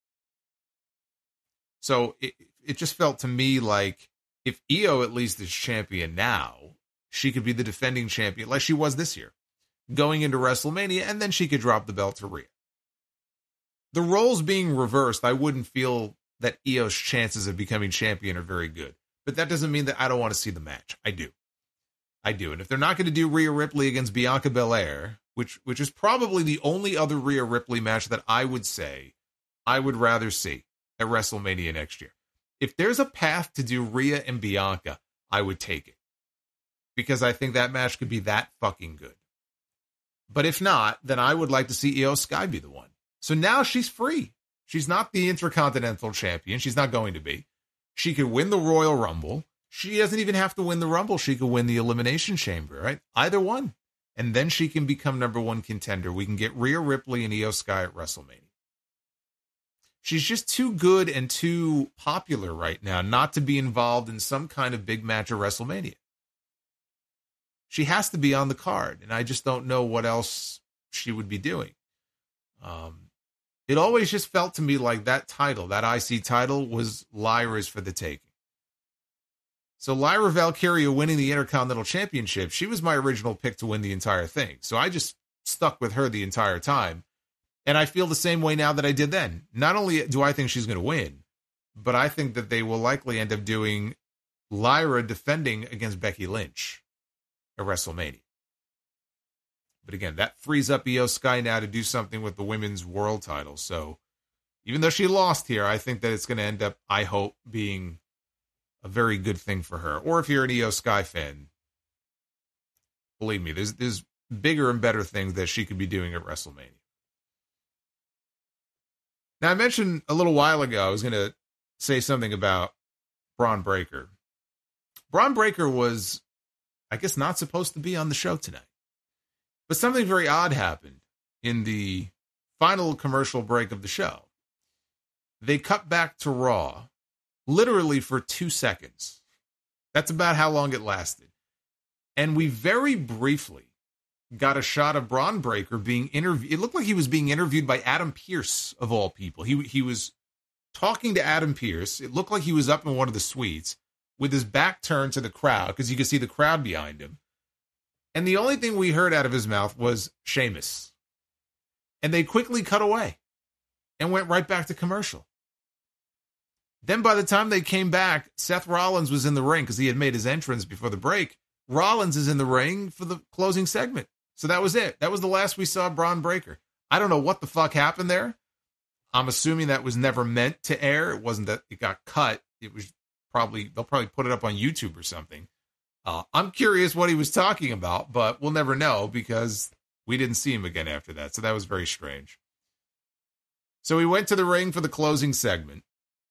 So it, it just felt to me like if Io at least is champion now, she could be the defending champion like she was this year, going into WrestleMania, and then she could drop the belt to Rhea. The roles being reversed, I wouldn't feel that Io's chances of becoming champion are very good. But that doesn't mean that I don't want to see the match. I do. I do. And if they're not going to do Rhea Ripley against Bianca Belair, which which is probably the only other Rhea Ripley match that I would say I would rather see at WrestleMania next year. If there's a path to do Rhea and Bianca, I would take it. Because I think that match could be that fucking good. But if not, then I would like to see Io Sky be the one. So now she's free. She's not the Intercontinental Champion. She's not going to be. She could win the Royal Rumble. She doesn't even have to win the Rumble. She could win the Elimination Chamber, right? Either one. And then she can become number one contender. We can get Rhea Ripley and Io Sky at WrestleMania. She's just too good and too popular right now not to be involved in some kind of big match at WrestleMania. She has to be on the card, and I just don't know what else she would be doing. Um, it always just felt to me like that title, that I C title, was Lyra's for the taking. So Lyra Valkyria winning the Intercontinental Championship, she was my original pick to win the entire thing. So I just stuck with her the entire time. And I feel the same way now that I did then. Not only do I think she's going to win, but I think that they will likely end up doing Lyra defending against Becky Lynch at WrestleMania. But again, that frees up Io Sky now to do something with the women's world title. So even though she lost here, I think that it's going to end up, I hope, being a very good thing for her. Or if you're an Io Sky fan, believe me, there's there's bigger and better things that she could be doing at WrestleMania. Now, I mentioned a little while ago, I was going to say something about Bron Breakker. Bron Breakker was, I guess, not supposed to be on the show tonight. But something very odd happened in the final commercial break of the show. They cut back to Raw literally for two seconds. That's about how long it lasted. And we very briefly got a shot of Bron Breakker being interviewed. It looked like he was being interviewed by Adam Pearce, of all people. He, he was talking to Adam Pearce. It looked like he was up in one of the suites with his back turned to the crowd because you could see the crowd behind him. And the only thing we heard out of his mouth was Sheamus. And they quickly cut away and went right back to commercial. Then by the time they came back, Seth Rollins was in the ring because he had made his entrance before the break. Rollins is in the ring for the closing segment. So that was it. That was the last we saw of Bron Breakker. I don't know what the fuck happened there. I'm assuming that was never meant to air. It wasn't that it got cut. It was probably, they'll probably put it up on YouTube or something. Uh, I'm curious what he was talking about, but we'll never know because we didn't see him again after that. So that was very strange. So we went to the ring for the closing segment.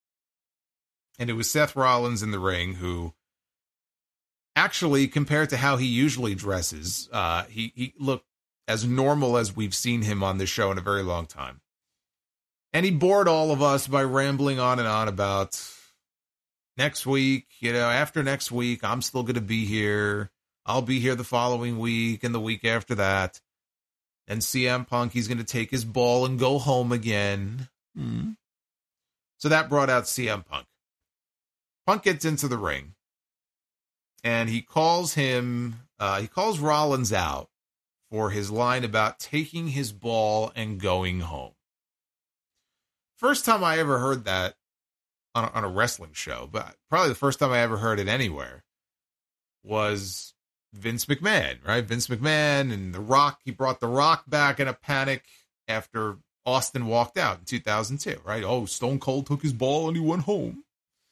And it was Seth Rollins in the ring who actually, compared to how he usually dresses, uh, he, he looked as normal as we've seen him on this show in a very long time. And he bored all of us by rambling on and on about next week, you know, after next week, I'm still going to be here. I'll be here the following week and the week after that. And C M Punk, he's going to take his ball and go home again. Hmm. So that brought out C M Punk. Punk gets into the ring. And he calls him, uh, he calls Rollins out for his line about taking his ball and going home. First time I ever heard that on a, on a wrestling show, but probably the first time I ever heard it anywhere was Vince McMahon, right? Vince McMahon and The Rock. He brought The Rock back in a panic after Austin walked out in two thousand two, right? Oh, Stone Cold took his ball and he went home.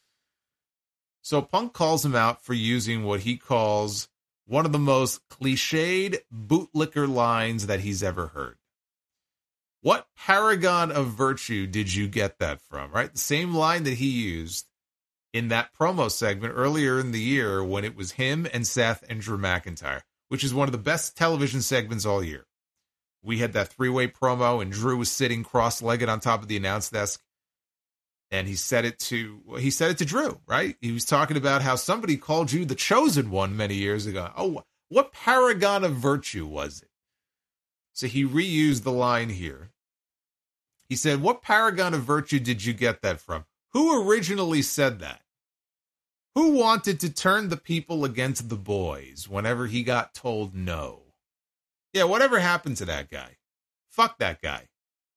So Punk calls him out for using what he calls one of the most cliched bootlicker lines that he's ever heard. What paragon of virtue did you get that from, right? The same line that he used in that promo segment earlier in the year when it was him and Seth and Drew McIntyre, which is one of the best television segments all year. We had that three-way promo and Drew was sitting cross-legged on top of the announce desk. And he said it to he said it to Drew, right? He was talking about how somebody called you the chosen one many years ago. Oh, what paragon of virtue was it? So he reused the line here. He said, what paragon of virtue did you get that from? Who originally said that? Who wanted to turn the people against the boys whenever he got told no? Yeah, whatever happened to that guy? Fuck that guy.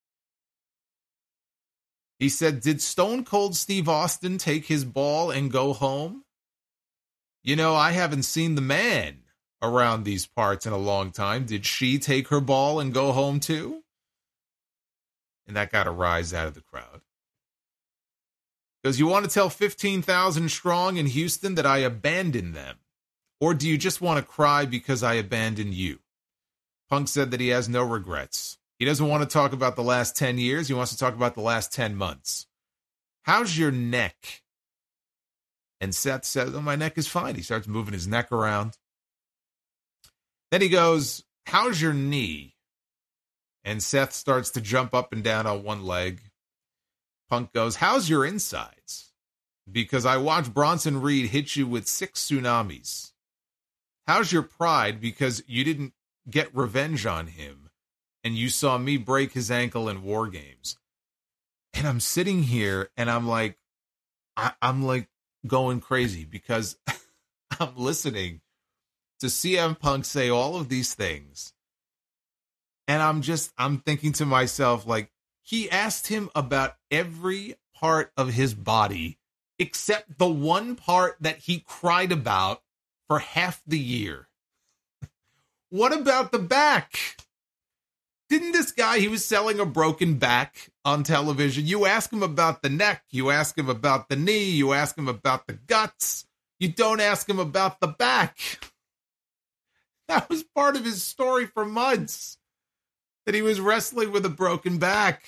He said, did Stone Cold Steve Austin take his ball and go home? You know, I haven't seen the man around these parts in a long time. Did she take her ball and go home too? And that got a rise out of the crowd. Because you want to tell fifteen thousand strong in Houston that I abandoned them? Or do you just want to cry because I abandoned you? Punk said that he has no regrets. He doesn't want to talk about the last ten years. He wants to talk about the last ten months. How's your neck? And Seth says, oh, my neck is fine. He starts moving his neck around. Then he goes, how's your knee? And Seth starts to jump up and down on one leg. Punk goes, how's your insides? Because I watched Bronson Reed hit you with six tsunamis. How's your pride? Because you didn't get revenge on him. And you saw me break his ankle in War Games. And I'm sitting here and I'm like, I, I'm like going crazy because I'm listening to C M Punk say all of these things. And I'm just, I'm thinking to myself, like, he asked him about every part of his body except the one part that he cried about for half the year. What about the back? Didn't this guy, he was selling a broken back on television. You ask him about the neck. You ask him about the knee. You ask him about the guts. You don't ask him about the back. That was part of his story for months, that he was wrestling with a broken back.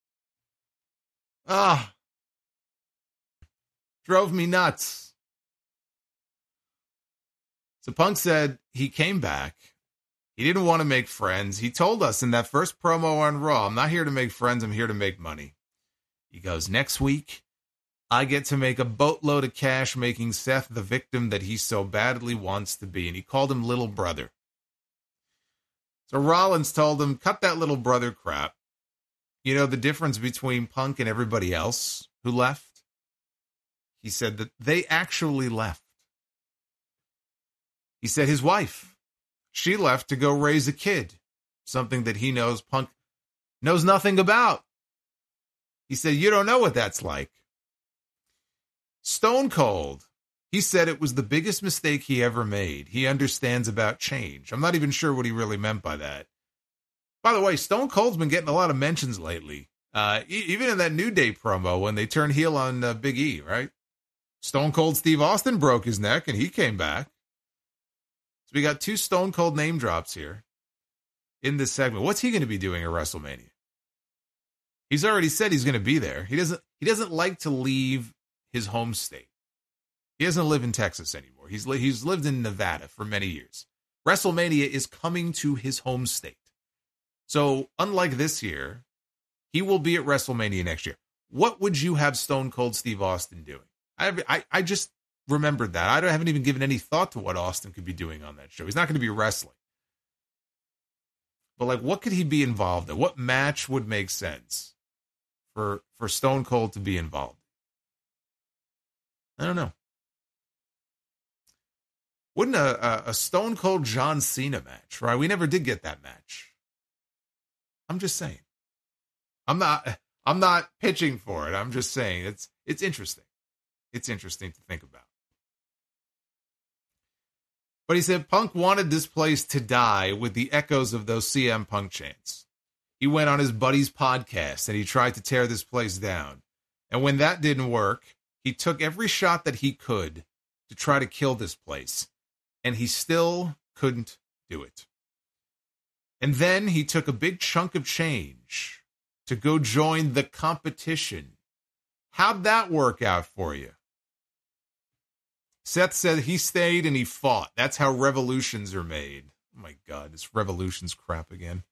Ah, drove me nuts. So Punk said he came back. He didn't want to make friends. He told us in that first promo on Raw, I'm not here to make friends, I'm here to make money. He goes, next week, I get to make a boatload of cash making Seth the victim that he so badly wants to be. And he called him little brother. So Rollins told him, cut that little brother crap. You know the difference between Punk and everybody else who left? He said that they actually left. He said his wife, she left to go raise a kid, something that he knows Punk knows nothing about. He said, you don't know what that's like. Stone Cold, he said it was the biggest mistake he ever made. He understands about change. I'm not even sure what he really meant by that. By the way, Stone Cold's been getting a lot of mentions lately. Uh, e- even in that New Day promo when they turned heel on uh, Big E, right? Stone Cold Steve Austin broke his neck and he came back. So we got two Stone Cold name drops here in this segment. What's he going to be doing at WrestleMania? He's already said he's going to be there. He doesn't he doesn't like to leave his home state. He doesn't live in Texas anymore. He's li- he's lived in Nevada for many years. WrestleMania is coming to his home state. So unlike this year, he will be at WrestleMania next year. What would you have Stone Cold Steve Austin doing? I I, I just remembered that. I, don't, I haven't even given any thought to what Austin could be doing on that show. He's not going to be wrestling. But, like, what could he be involved in? What match would make sense for for Stone Cold to be involved? I don't know. Wouldn't a, a, a Stone Cold John Cena match, right? We never did get that match. I'm just saying. I'm not I'm not pitching for it. I'm just saying it's it's interesting. It's interesting to think about. But he said Punk wanted this place to die with the echoes of those C M Punk chants. He went on his buddy's podcast and he tried to tear this place down. And when that didn't work, he took every shot that he could to try to kill this place. And he still couldn't do it. And then he took a big chunk of change to go join the competition. How'd that work out for you? Seth said he stayed and he fought. That's how revolutions are made. Oh my God, this revolutions crap again.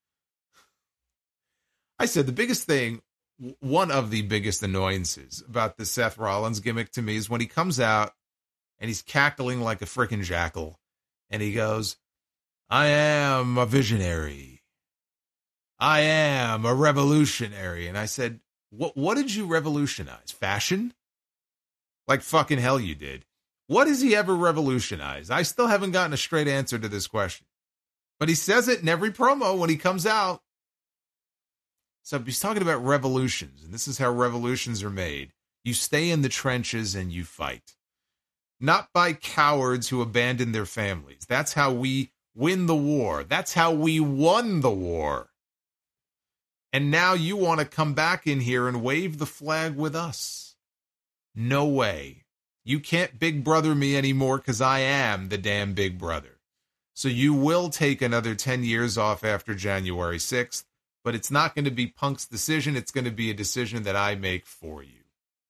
I said the biggest thing, one of the biggest annoyances about the Seth Rollins gimmick to me is when he comes out and he's cackling like a frickin' jackal and he goes, I am a visionary. I am a revolutionary. And I said, what, what did you revolutionize? Fashion? Like fucking hell you did. What has he ever revolutionized? I still haven't gotten a straight answer to this question. But he says it in every promo when he comes out. So he's talking about revolutions, and this is how revolutions are made. You stay in the trenches and you fight. Not by cowards who abandon their families. That's how we win the war. That's how we won the war. And now you want to come back in here and wave the flag with us. No way. You can't big brother me anymore because I am the damn big brother. So you will take another ten years off after January sixth, but it's not going to be Punk's decision. It's going to be a decision that I make for you.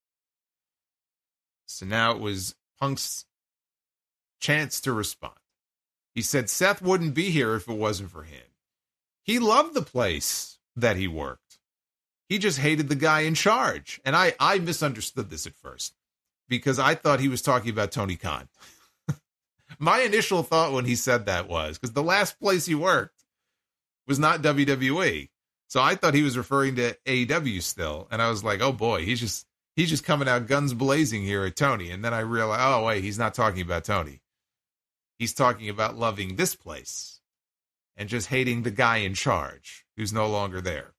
So now it was Punk's chance to respond. He said Seth wouldn't be here if it wasn't for him. He loved the place that he worked. He just hated the guy in charge. And I, I misunderstood this at first because I thought he was talking about Tony Khan. My initial thought when he said that was, because the last place he worked was not W W E. So I thought he was referring to A E W still. And I was like, oh boy, he's just he's just coming out guns blazing here at Tony. And then I realized, oh wait, he's not talking about Tony. He's talking about loving this place and just hating the guy in charge who's no longer there.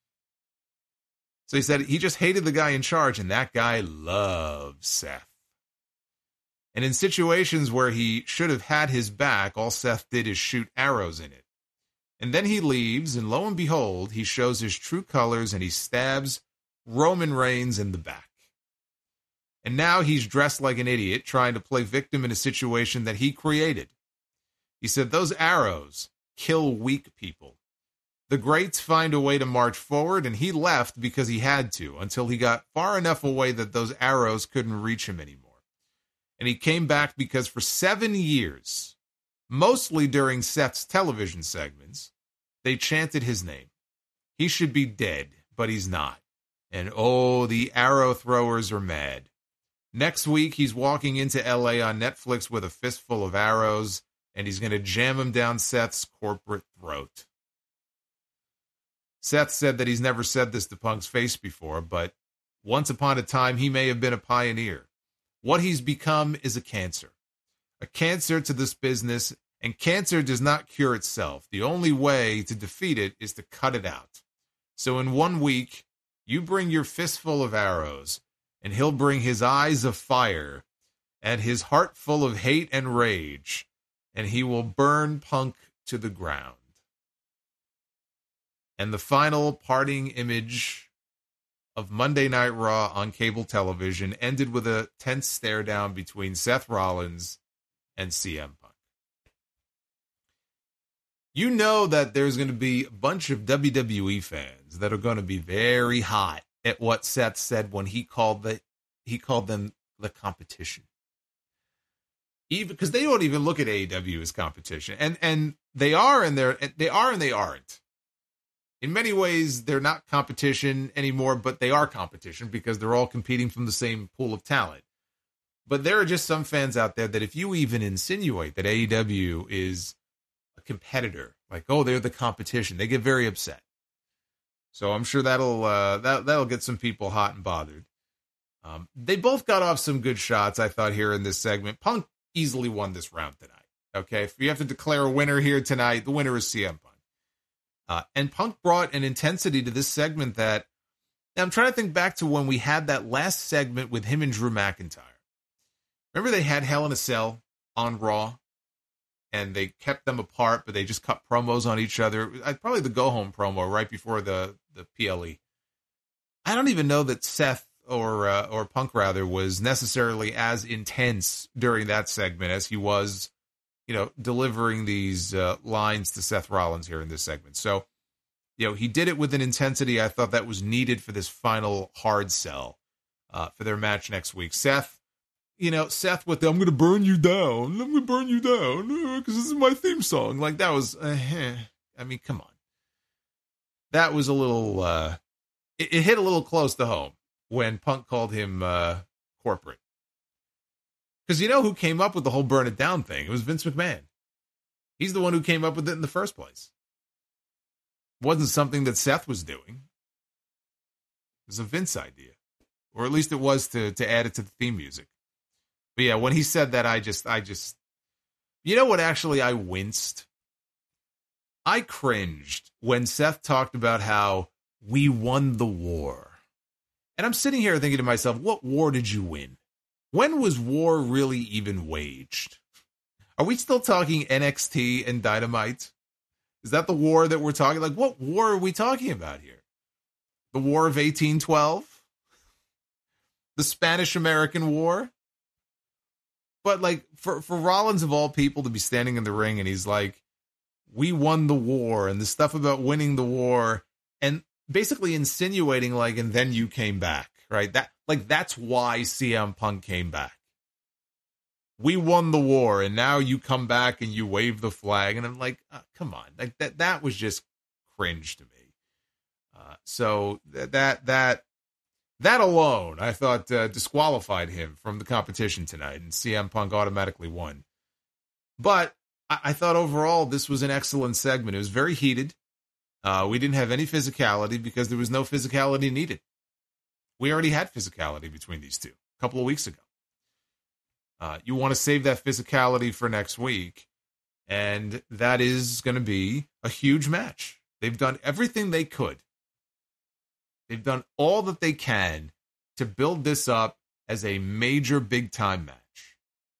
So he said he just hated the guy in charge, and that guy loves Seth. And in situations where he should have had his back, all Seth did is shoot arrows in it. And then he leaves, and lo and behold, he shows his true colors, and he stabs Roman Reigns in the back. And now he's dressed like an idiot, trying to play victim in a situation that he created. He said, those arrows kill weak people. The greats find a way to march forward, and he left because he had to, until he got far enough away that those arrows couldn't reach him anymore. And he came back because for seven years, mostly during Seth's television segments, they chanted his name. He should be dead, but he's not. And oh, the arrow throwers are mad. Next week, he's walking into L A on Netflix with a fistful of arrows, and he's going to jam them down Seth's corporate throat. Seth said that he's never said this to Punk's face before, but once upon a time, he may have been a pioneer. What he's become is a cancer. A cancer to this business, and cancer does not cure itself. The only way to defeat it is to cut it out. So in one week, you bring your fistful of arrows, and he'll bring his eyes of fire and his heart full of hate and rage, and he will burn Punk to the ground. And the final parting image of Monday Night Raw on cable television ended with a tense stare down between Seth Rollins and C M Punk. You know that there's going to be a bunch of W W E fans that are going to be very hot at what Seth said when he called the he called them the competition. Even because they don't even look at A E W as competition, and and they are and they're they are and they aren't. In many ways, they're not competition anymore, but they are competition because they're all competing from the same pool of talent. But there are just some fans out there that if you even insinuate that A E W is a competitor, like, oh, they're the competition, they get very upset. So I'm sure that'll uh, that, that'll get some people hot and bothered. Um, they both got off some good shots, I thought, here in this segment. Punk easily won this round tonight. Okay, if you have to declare a winner here tonight, the winner is C M Punk. Uh, and Punk brought an intensity to this segment that, I'm trying to think back to when we had that last segment with him and Drew McIntyre. Remember they had Hell in a Cell on Raw, and they kept them apart, but they just cut promos on each other. Probably the go-home promo right before the, the P L E. I don't even know that Seth, or uh, or Punk rather, was necessarily as intense during that segment as he was, you know, delivering these uh, lines to Seth Rollins here in this segment. So, you know, he did it with an intensity I thought that was needed for this final hard sell uh, for their match next week. Seth, you know, Seth with the, I'm going to burn you down. I'm going to burn you down because uh, this is my theme song. Like, that was, uh, eh. I mean, come on. That was a little, uh, it, it hit a little close to home when Punk called him uh, corporate. Because you know who came up with the whole burn it down thing? It was Vince McMahon. He's the one who came up with it in the first place. It wasn't something that Seth was doing. It was a Vince idea. Or at least it was to, to add it to the theme music. But yeah, when he said that, I just, I just, you know what, actually I winced? I cringed when Seth talked about how we won the war. And I'm sitting here thinking to myself, what war did you win? When was war really even waged? Are we still talking N X T and Dynamite? Is that the war that we're talking? Like, what war are we talking about here? The War of eighteen twelve? The Spanish-American War? But, like, for, for Rollins, of all people, to be standing in the ring and he's like, we won the war, and the stuff about winning the war, and basically insinuating like, and then you came back, right? That like that's why C M Punk came back. We won the war, and now you come back and you wave the flag, and I'm like, uh, come on, like that that was just cringe to me. Uh, so th- that that that alone, I thought uh, disqualified him from the competition tonight, and C M Punk automatically won. But I, I thought overall this was an excellent segment. It was very heated. Uh, we didn't have any physicality because there was no physicality needed. We already had physicality between these two a couple of weeks ago. Uh, you want to save that physicality for next week, and that is going to be a huge match. They've done everything they could. They've done all that they can to build this up as a major big-time match.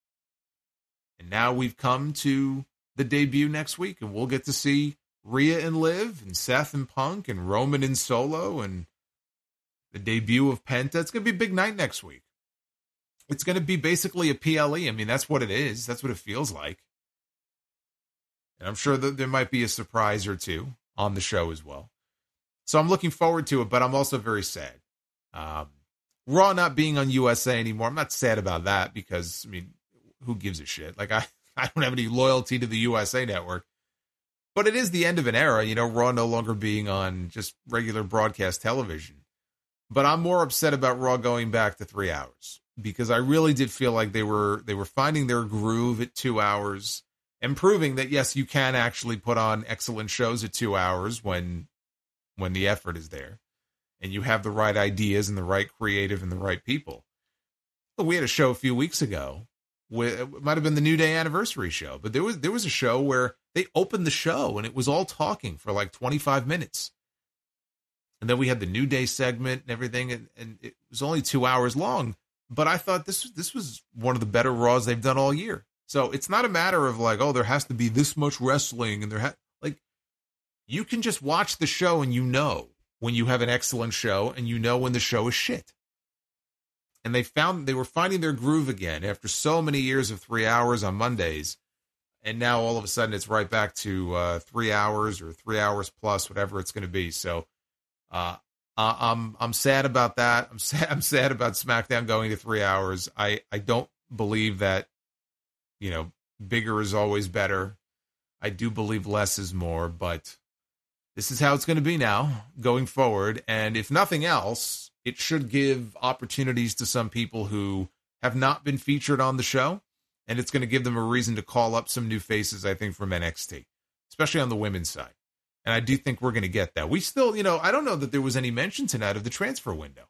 And now we've come to the debut next week, and we'll get to see Rhea and Liv, and Seth and Punk, and Roman and Solo, and the debut of Penta. It's going to be a big night next week. It's going to be basically a P L E. I mean, that's what it is. That's what it feels like. And I'm sure that there might be a surprise or two on the show as well. So I'm looking forward to it, but I'm also very sad. Um, Raw not being on U S A anymore, I'm not sad about that because, I mean, who gives a shit? Like, I, I don't have any loyalty to the U S A network. But it is the end of an era, you know, Raw no longer being on just regular broadcast television. But I'm more upset about Raw going back to three hours because I really did feel like they were they were finding their groove at two hours and proving that, yes, you can actually put on excellent shows at two hours when when the effort is there and you have the right ideas and the right creative and the right people. But we had a show a few weeks ago. It might have been the New Day anniversary show, but there was there was a show where they opened the show and it was all talking for like twenty-five minutes. And then we had the New Day segment and everything, and, and it was only two hours long. But I thought this this was one of the better Raws they've done all year. So it's not a matter of like, oh, there has to be this much wrestling, and there ha- like you can just watch the show and you know when you have an excellent show, and you know when the show is shit. And they found they were finding their groove again after so many years of three hours on Mondays. And now all of a sudden it's right back to uh, three hours or three hours plus, whatever it's going to be. So uh, I'm I'm sad about that. I'm sad. I'm sad about SmackDown going to three hours. I, I don't believe that, you know, bigger is always better. I do believe less is more, but this is how it's going to be now going forward. And if nothing else, it should give opportunities to some people who have not been featured on the show. And it's going to give them a reason to call up some new faces, I think, from N X T, especially on the women's side. And I do think we're going to get that. We still, you know, I don't know that there was any mention tonight of the transfer window.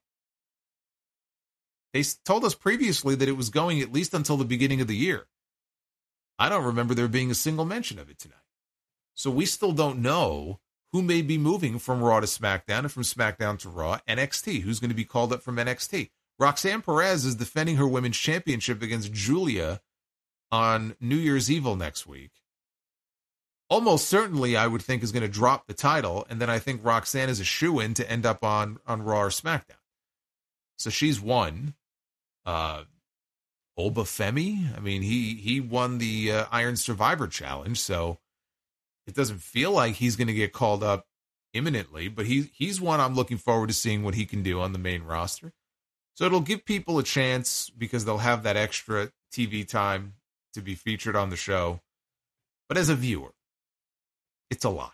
They told us previously that it was going at least until the beginning of the year. I don't remember there being a single mention of it tonight. So we still don't know who may be moving from Raw to SmackDown and from SmackDown to Raw. N X T, who's going to be called up from N X T. Roxanne Perez is defending her women's championship against Julia on New Year's Evil next week. Almost certainly, I would think, is going to drop the title, and then I think Roxanne is a shoo-in to end up on, on Raw or SmackDown. So she's won. Uh, Oba Femi, I mean, he he won the uh, Iron Survivor Challenge, so it doesn't feel like he's going to get called up imminently, but he he's one I'm looking forward to seeing what he can do on the main roster. So it'll give people a chance because they'll have that extra T V time to be featured on the show. But as a viewer, it's a lot.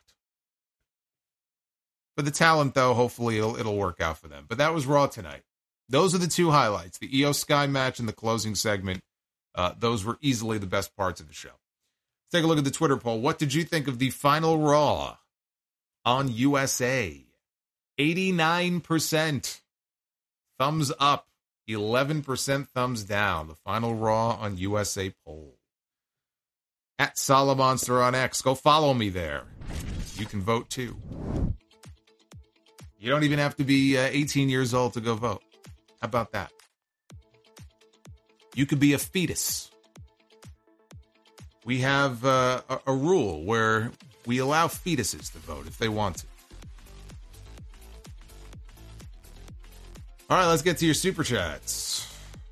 For the talent, though, hopefully it'll it'll work out for them. But that was Raw tonight. Those are the two highlights, the Io Sky match and the closing segment. Uh, those were easily the best parts of the show. Let's take a look at the Twitter poll. What did you think of the final Raw on U S A? eighty-nine percent thumbs up, eleven percent thumbs down. The final Raw on U S A poll. At Salamonster on X. Go follow me there. You can vote too. You don't even have to be uh, eighteen years old to go vote. How about that? You could be a fetus. We have uh, a, a rule where we allow fetuses to vote if they want to. All right, let's get to your super chats.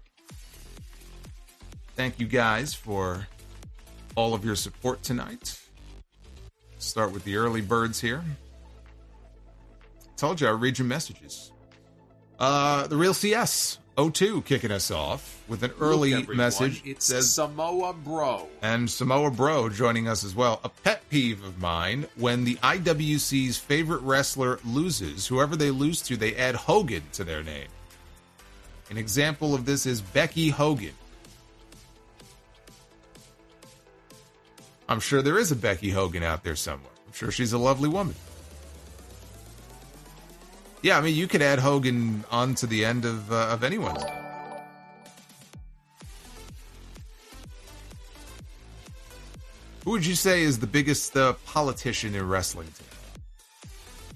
Thank you guys for all of your support tonight. Start with the early birds here. told you, I'll read your messages. Uh, the Real C S oh two kicking us off with an early Look, everyone, message. It's says, Samoa Bro. And Samoa Bro joining us as well. A pet peeve of mine, when the I W C's favorite wrestler loses, whoever they lose to, they add Hogan to their name. An example of this is Becky Hogan. I'm sure there is a Becky Hogan out there somewhere. I'm sure she's a lovely woman. Yeah, I mean, you could add Hogan on to the end of uh, of anyone's. Who would you say is the biggest uh, politician in wrestling today?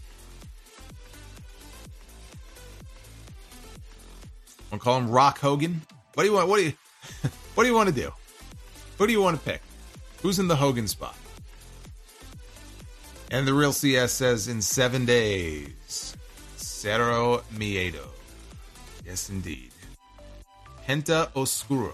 I'll call him Rock Hogan. What do you want? What do you? What do you want to do? Who do you want to pick? Who's in the Hogan spot? And the Real C S says in seven days. Cero Miedo. Yes, indeed. Penta Oscuro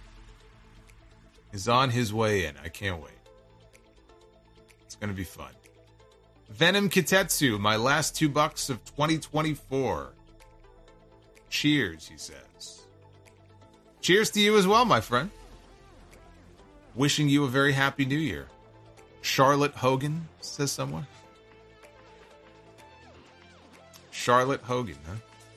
is on his way in. I can't wait. It's going to be fun. Venom Kitetsu, my last two bucks of twenty twenty-four. Cheers, he says. Cheers to you as well, my friend. Wishing you a very happy new year. Charlotte Hogan, says someone. Charlotte Hogan, huh?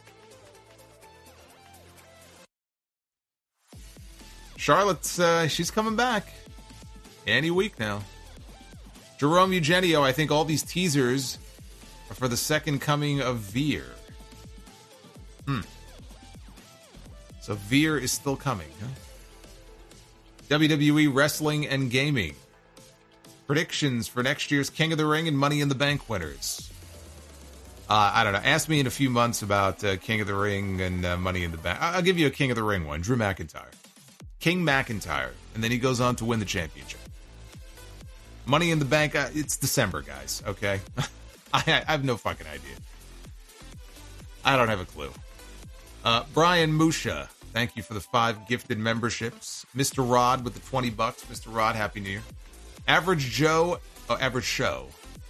Charlotte's, uh, she's coming back. Any week now. Jerome Eugenio, I think all these teasers are for the second coming of Veer. Hmm. So Veer is still coming, huh? W W E Wrestling and Gaming. Predictions for next year's King of the Ring and Money in the Bank winners. Uh, I don't know. Ask me in a few months about uh, King of the Ring and uh, Money in the Bank. I'll give you a King of the Ring one. Drew McIntyre. King McIntyre. And then he goes on to win the championship. Money in the Bank, uh, it's December, guys. Okay? I, I have no fucking idea. I don't have a clue. Uh, Brian Musha. Thank you for the five gifted memberships. Mister Rod with the twenty bucks. Mister Rod, Happy New Year. Average Joe. Oh, Average Show.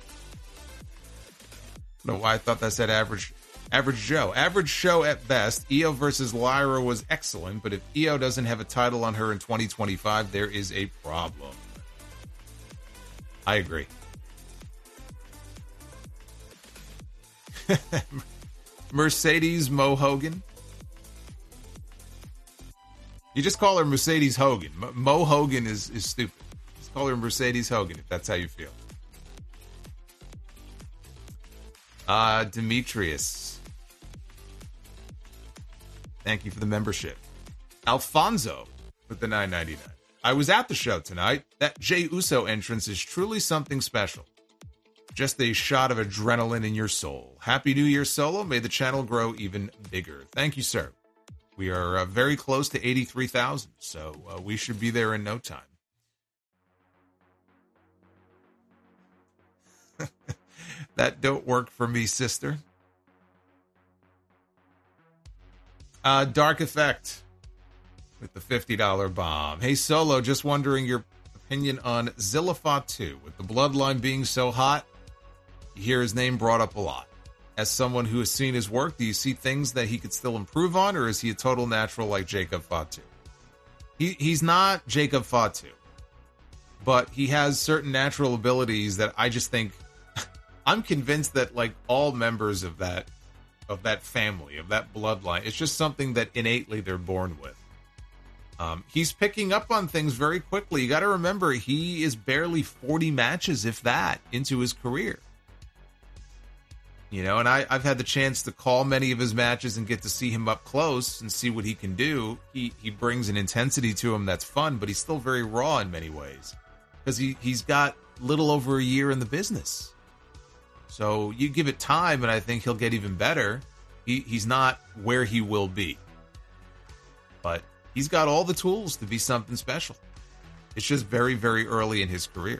I don't know why I thought that said average average Joe. Average show at best. Io versus Lyra was excellent, but if Io doesn't have a title on her in twenty twenty-five, there is a problem. I agree. Mercedes Mo Hogan. You just call her Mercedes Hogan. Mo Hogan is, is stupid. Just call her Mercedes Hogan if that's how you feel. Uh, Demetrius. Thank you for the membership. Alfonso with the nine ninety-nine. I was at the show tonight. That Jey Uso entrance is truly something special. Just a shot of adrenaline in your soul. Happy New Year, Solo. May the channel grow even bigger. Thank you, sir. We are uh, very close to eighty-three thousand, so uh, we should be there in no time. That don't work for me, sister. Uh, Dark Effect with the fifty dollars bomb. Hey, Solo, just wondering your opinion on Zillifah two. With the bloodline being so hot, you hear his name brought up a lot. As someone who has seen his work, do you see things that he could still improve on, or is he a total natural like Jacob Fatu? He, he's not Jacob Fatu, but he has certain natural abilities that I just think... I'm convinced that like all members of that of that family, of that bloodline, it's just something that innately they're born with. Um, he's picking up on things very quickly. You got to remember, he is barely forty matches, if that, into his career. You know, and I, I've had the chance to call many of his matches and get to see him up close and see what he can do. He he brings an intensity to him that's fun, but he's still very raw in many ways because he, he's got little over a year in the business. So you give it time, and I think he'll get even better. He He's not where he will be. But he's got all the tools to be something special. It's just very, very early in his career.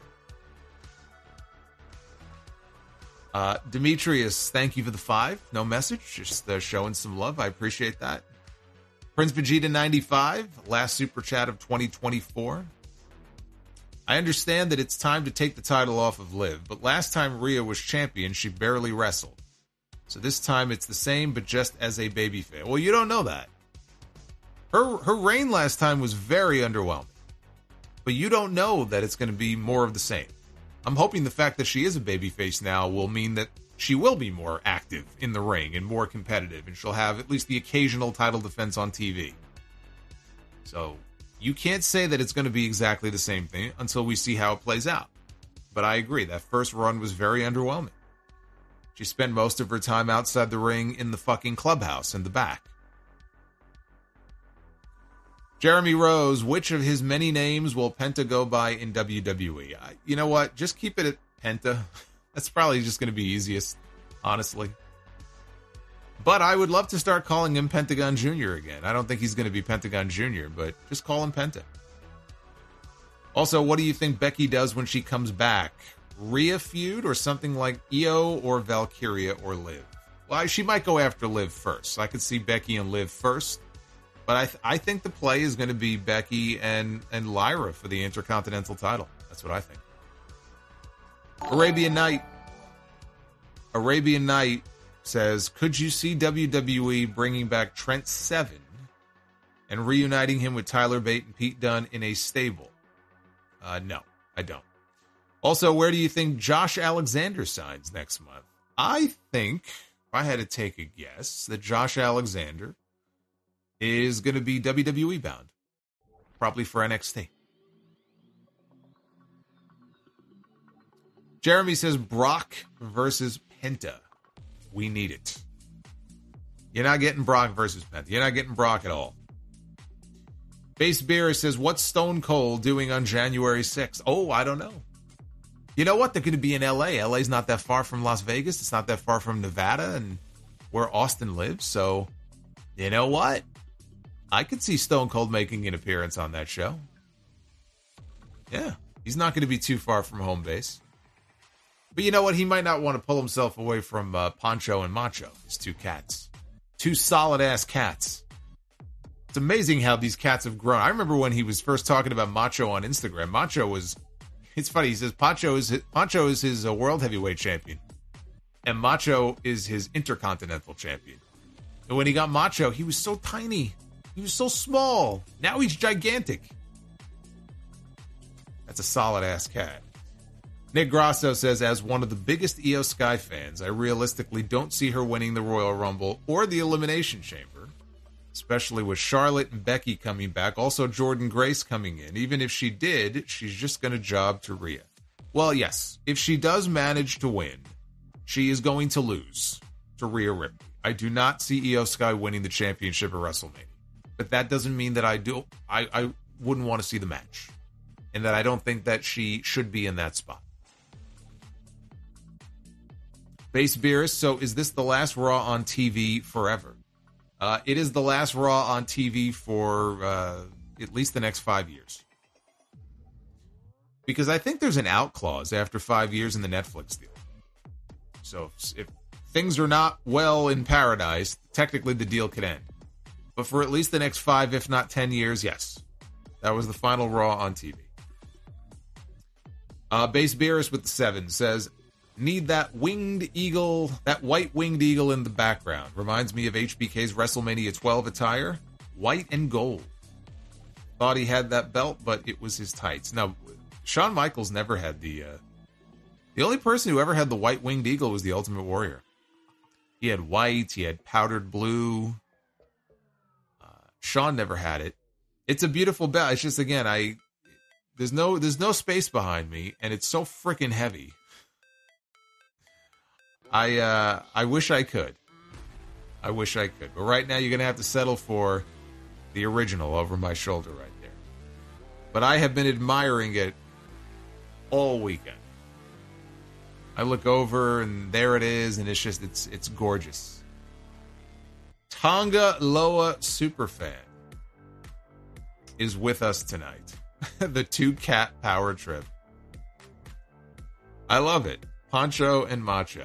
Uh, Demetrius, thank you for the five. No message, just uh, showing some love. I appreciate that. Prince Vegeta ninety-five, last super chat of twenty twenty-four. I understand that it's time to take the title off of Liv, but last time Rhea was champion, she barely wrestled. So this time it's the same, but just as a babyface. Well, you don't know that. Her her reign last time was very underwhelming. But you don't know that it's going to be more of the same. I'm hoping the fact that she is a babyface now will mean that she will be more active in the ring and more competitive, and she'll have at least the occasional title defense on T V. So you can't say that it's going to be exactly the same thing until we see how it plays out. But I agree, that first run was very underwhelming. She spent most of her time outside the ring in the fucking clubhouse in the back. Jeremy Rose, which of his many names will Penta go by in W W E? I, you know what? Just keep it at Penta. That's probably just going to be easiest, honestly. But I would love to start calling him Pentagon Junior again. I don't think he's going to be Pentagon Junior, but just call him Penta. Also, what do you think Becky does when she comes back? Rhea feud or something like Io or Valkyria or Liv? Well, she might go after Liv first. I could see Becky and Liv first. But I, th- I think the play is going to be Becky and, and Lyra for the Intercontinental title. That's what I think. Arabian Night. Arabian Night says, could you see W W E bringing back Trent Seven and reuniting him with Tyler Bate and Pete Dunne in a stable? Uh, no, I don't. Also, where do you think Josh Alexander signs next month? I think, if I had to take a guess, that Josh Alexander is going to be W W E bound. Probably for N X T. Jeremy says Brock versus Penta. We need it. You're not getting Brock versus Penta. You're not getting Brock at all. Base Beer says, what's Stone Cold doing on January sixth? Oh, I don't know. You know what? They're going to be in L A. L A's not that far from Las Vegas. It's not that far from Nevada and where Austin lives. So, you know what? I could see Stone Cold making an appearance on that show. Yeah, he's not going to be too far from home base. But you know what? He might not want to pull himself away from uh, Poncho and Macho, his two cats. Two solid-ass cats. It's amazing how these cats have grown. I remember when he was first talking about Macho on Instagram. Macho was... It's funny, he says Poncho is his, Poncho is his uh, world heavyweight champion. And Macho is his intercontinental champion. And when he got Macho, he was so tiny. He was so small. Now he's gigantic. That's a solid-ass cat. Nick Grasso says, as one of the biggest Io Sky fans, I realistically don't see her winning the Royal Rumble or the Elimination Chamber, especially with Charlotte and Becky coming back, also Jordynne Grace coming in. Even if she did, she's just going to job to Rhea. Well, yes, if she does manage to win, she is going to lose to Rhea Ripley. I do not see Io Sky winning the championship at WrestleMania. But that doesn't mean that I do. I, I wouldn't want to see the match. And that I don't think that she should be in that spot. Base Beerus, so is this the last Raw on T V forever? Uh, it is the last Raw on T V for uh, at least the next five years. Because I think there's an out clause after five years in the Netflix deal. So if, if things are not well in paradise, technically the deal could end. But for at least the next five, if not ten years, yes. That was the final Raw on T V. Uh, Base Beerus with the seven says, need that winged eagle, that white winged eagle in the background. Reminds me of H B K's WrestleMania twelve attire. White and gold. Thought he had that belt, but it was his tights. Now, Shawn Michaels never had the... Uh, the only person who ever had the white winged eagle was the Ultimate Warrior. He had white, he had powdered blue. Uh, Shawn never had it. It's a beautiful belt. It's just, again, I... There's no, there's no space behind me, and it's so freaking heavy. I uh, I wish I could. I wish I could. But right now you're going to have to settle for the original over my shoulder right there. But I have been admiring it all weekend. I look over and there it is, and it's just, it's it's gorgeous. Tonga Loa Superfan is with us tonight. The two cat power trip. I love it. Poncho and Macho.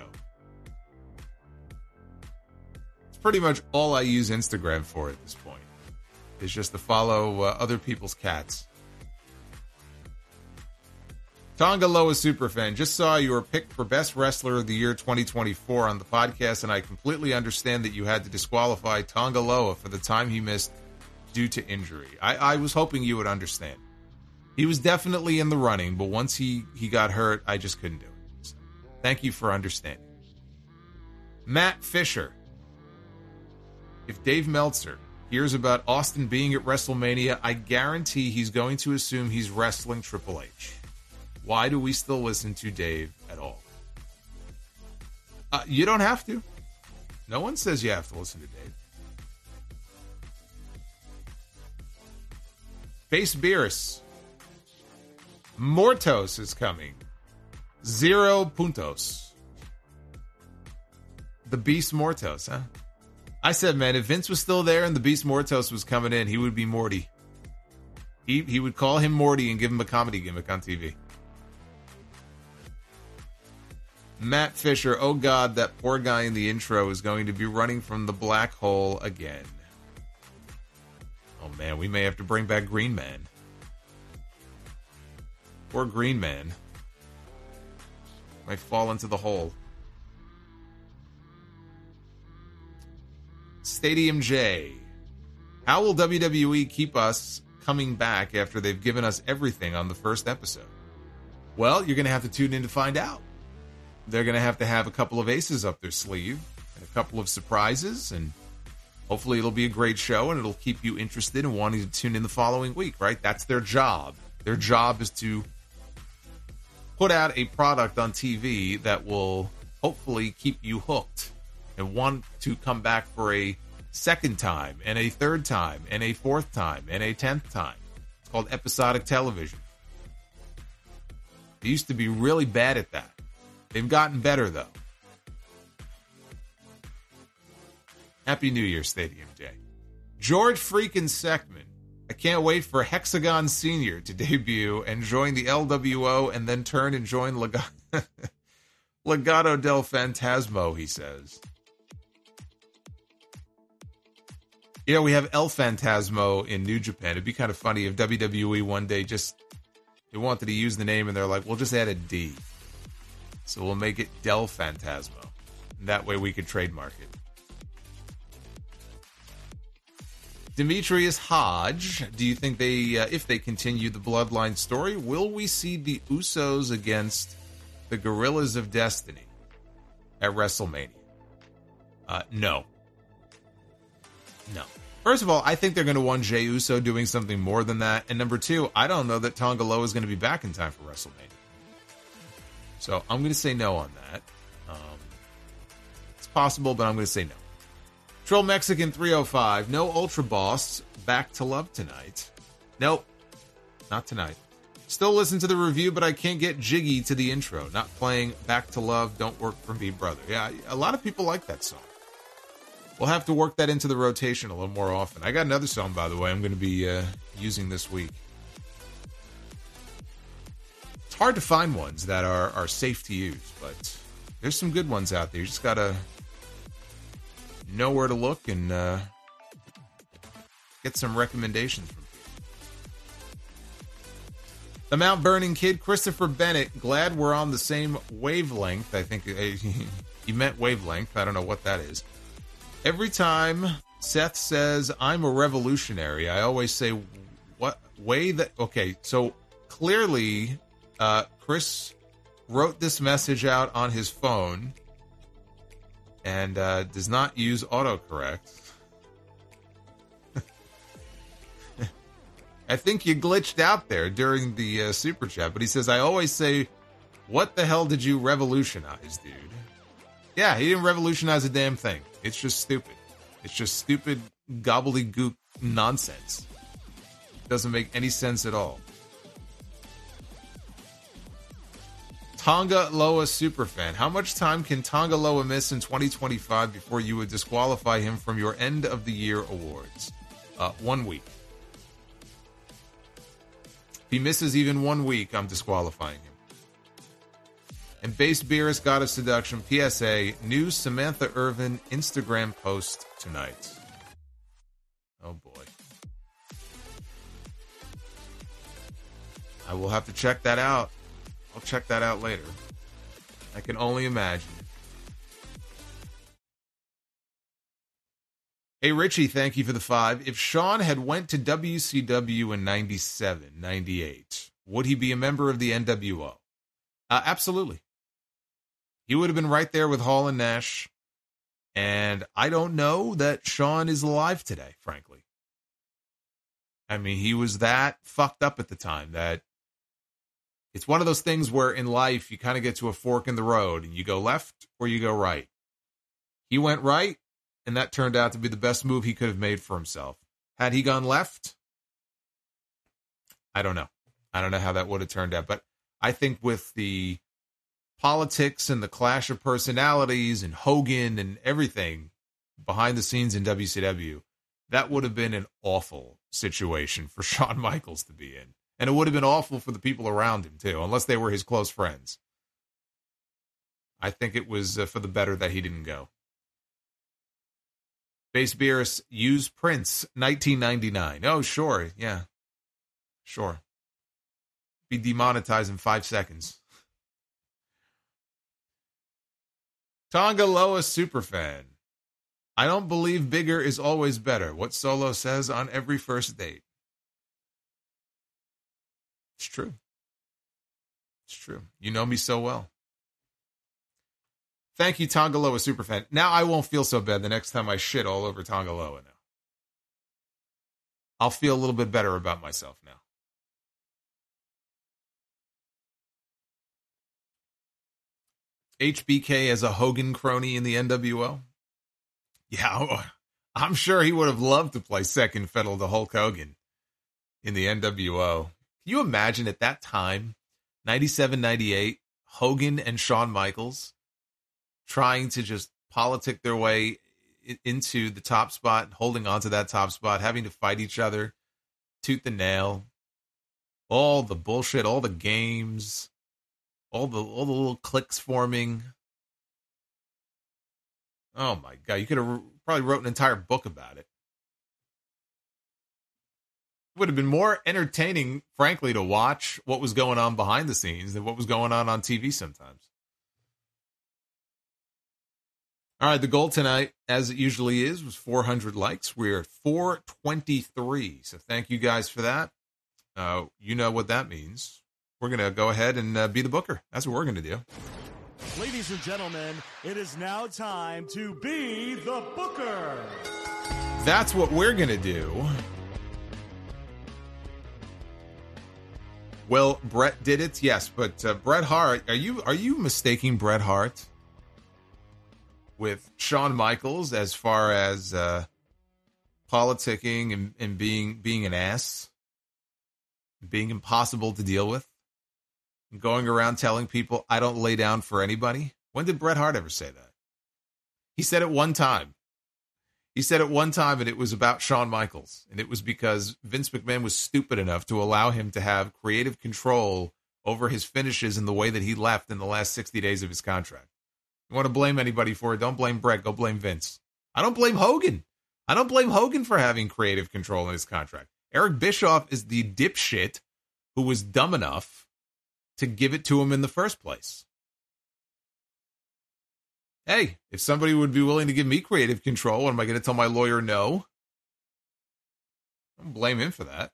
Pretty much all I use Instagram for at this point is just to follow uh, other people's cats. Tonga Loa Superfan, just saw you were picked for Best Wrestler of the Year twenty twenty-four on the podcast, and I completely understand that you had to disqualify Tonga Loa for the time he missed due to injury. I, I was hoping you would understand. He was definitely in the running, but once he, he got hurt, I just couldn't do it. So, thank you for understanding. Matt Fisher. If Dave Meltzer hears about Austin being at WrestleMania, I guarantee he's going to assume he's wrestling Triple H. Why do we still listen to Dave at all? Uh, you don't have to. No one says you have to listen to Dave. Base Beerus. Mortos is coming. Zero puntos. The Beast Mortos, huh? I said, man, if Vince was still there and the Beast Mortos was coming in, he would be Morty. He, he would call him Morty and give him a comedy gimmick on T V. Matt Fisher, oh God, that poor guy in the intro is going to be running from the black hole again. Oh man, we may have to bring back Green Man. Poor Green Man. Might fall into the hole. Stadium J. How will W W E keep us coming back after they've given us everything on the first episode? Well, you're going to have to tune in to find out. They're going to have to have a couple of aces up their sleeve and a couple of surprises, and hopefully it'll be a great show and it'll keep you interested and wanting to tune in the following week, right? That's their job. Their job is to put out a product on T V that will hopefully keep you hooked and want to come back for a second time and a third time and a fourth time and a tenth time. It's called episodic television. They used to be really bad at that. They've gotten better, though. Happy New Year, Stadium J. George freaking Seckman. I can't wait for Hexagon Senior to debut and join the L W O and then turn and join Leg- Legado del Fantasmo, he says. You know, we have El Fantasmo in New Japan. It'd be kind of funny if W W E one day just they wanted to use the name and they're like, we'll just add a D. So we'll make it Del Fantasmo. And that way we could trademark it. Demetrius Hodge, do you think they, uh, if they continue the Bloodline story, will we see the Usos against the Gorillas of Destiny at WrestleMania? Uh, no. No. First of all, I think they're going to want Jey Uso doing something more than that. And number two, I don't know that Tonga Loa is going to be back in time for WrestleMania. So I'm going to say no on that. Um, it's possible, but I'm going to say no. Troll Mexican three oh five, no Ultra Boss, back to love tonight. Nope, not tonight. Still listen to the review, but I can't get jiggy to the intro. Not playing Back to Love, Don't Work For Me, Brother. Yeah, a lot of people like that song. We'll have to work that into the rotation a little more often. I got another song, by the way, I'm going to be uh, using this week. It's hard to find ones that are, are safe to use, but there's some good ones out there. You just got to know where to look and uh, get some recommendations from people. The Mount Burning Kid, Christopher Bennett, glad we're on the same wavelength. I think he meant wavelength. I don't know what that is. Every time Seth says, I'm a revolutionary, I always say, what way that... Okay, so clearly uh, Chris wrote this message out on his phone and uh, does not use autocorrect. I think you glitched out there during the uh, super chat, but he says, I always say, what the hell did you revolutionize, dude? Yeah, he didn't revolutionize a damn thing. It's just stupid. It's just stupid gobbledygook nonsense. It doesn't make any sense at all. Tonga Loa Superfan. How much time can Tonga Loa miss in twenty twenty-five before you would disqualify him from your end of the year awards? Uh, one week. If he misses even one week, I'm disqualifying him. And Base Beerus got a seduction. P S A, new Samantha Irvin Instagram post tonight. Oh boy. I will have to check that out. I'll check that out later. I can only imagine. Hey, Richie, thank you for the five. If Shawn had went to W C W in ninety-seven, ninety-eight, would he be a member of the N W O? Uh, absolutely. He would have been right there with Hall and Nash. And I don't know that Shawn is alive today, frankly. I mean, he was that fucked up at the time that it's one of those things where in life you kind of get to a fork in the road and you go left or you go right. He went right, and that turned out to be the best move he could have made for himself. Had he gone left, I don't know. I don't know how that would have turned out. But I think with the politics and the clash of personalities and Hogan and everything behind the scenes in W C W, that would have been an awful situation for Shawn Michaels to be in. And it would have been awful for the people around him, too, unless they were his close friends. I think it was uh, for the better that he didn't go. Base Beerus, use Prince, nineteen ninety-nine. Oh, sure, yeah. Sure. Be demonetized in five seconds. Tonga Loa Superfan. I don't believe bigger is always better. What Solo says on every first date. It's true. It's true. You know me so well. Thank you, Tongaloa Superfan. Now I won't feel so bad the next time I shit all over Tongaloa now. I'll feel a little bit better about myself now. H B K as a Hogan crony in the N W O? Yeah, I'm sure he would have loved to play second fiddle to Hulk Hogan in the N W O. Can you imagine at that time, ninety-seven, ninety-eight, Hogan and Shawn Michaels trying to just politic their way into the top spot, holding on to that top spot, having to fight each other, tooth and nail, all the bullshit, all the games, all the all the little cliques forming. Oh my God, you could have probably wrote an entire book about it. It would have been more entertaining, frankly, to watch what was going on behind the scenes than what was going on on T V sometimes. All right, the goal tonight, as it usually is, was four hundred likes. We're at four twenty-three, so thank you guys for that. Uh, you know what that means. We're going to go ahead and uh, be the booker. That's what we're going to do. Ladies and gentlemen, it is now time to be the booker. That's what we're going to do. Well, Bret did it, yes, but uh, Bret Hart, are you are you mistaking Bret Hart with Shawn Michaels as far as uh, politicking and, and being being an ass, being impossible to deal with, and going around telling people I don't lay down for anybody? When did Bret Hart ever say that? He said it one time. He said it one time, and it was about Shawn Michaels. And it was because Vince McMahon was stupid enough to allow him to have creative control over his finishes in the way that he left in the last sixty days of his contract. You want to blame anybody for it, don't blame Bret, go blame Vince. I don't blame Hogan. I don't blame Hogan for having creative control in his contract. Eric Bischoff is the dipshit who was dumb enough to give it to him in the first place. Hey, if somebody would be willing to give me creative control, what am I going to tell my lawyer no? I don't blame him for that.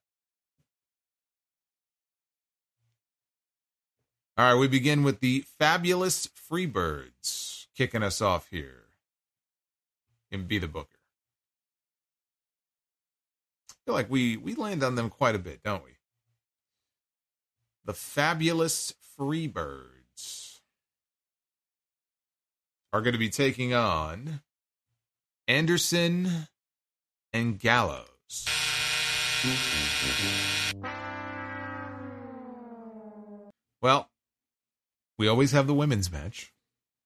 All right, we begin with the Fabulous Freebirds kicking us off here in Be the Booker. I feel like we, we land on them quite a bit, don't we? The Fabulous Freebirds are going to be taking on Anderson and Gallows. Well, we always have the women's match.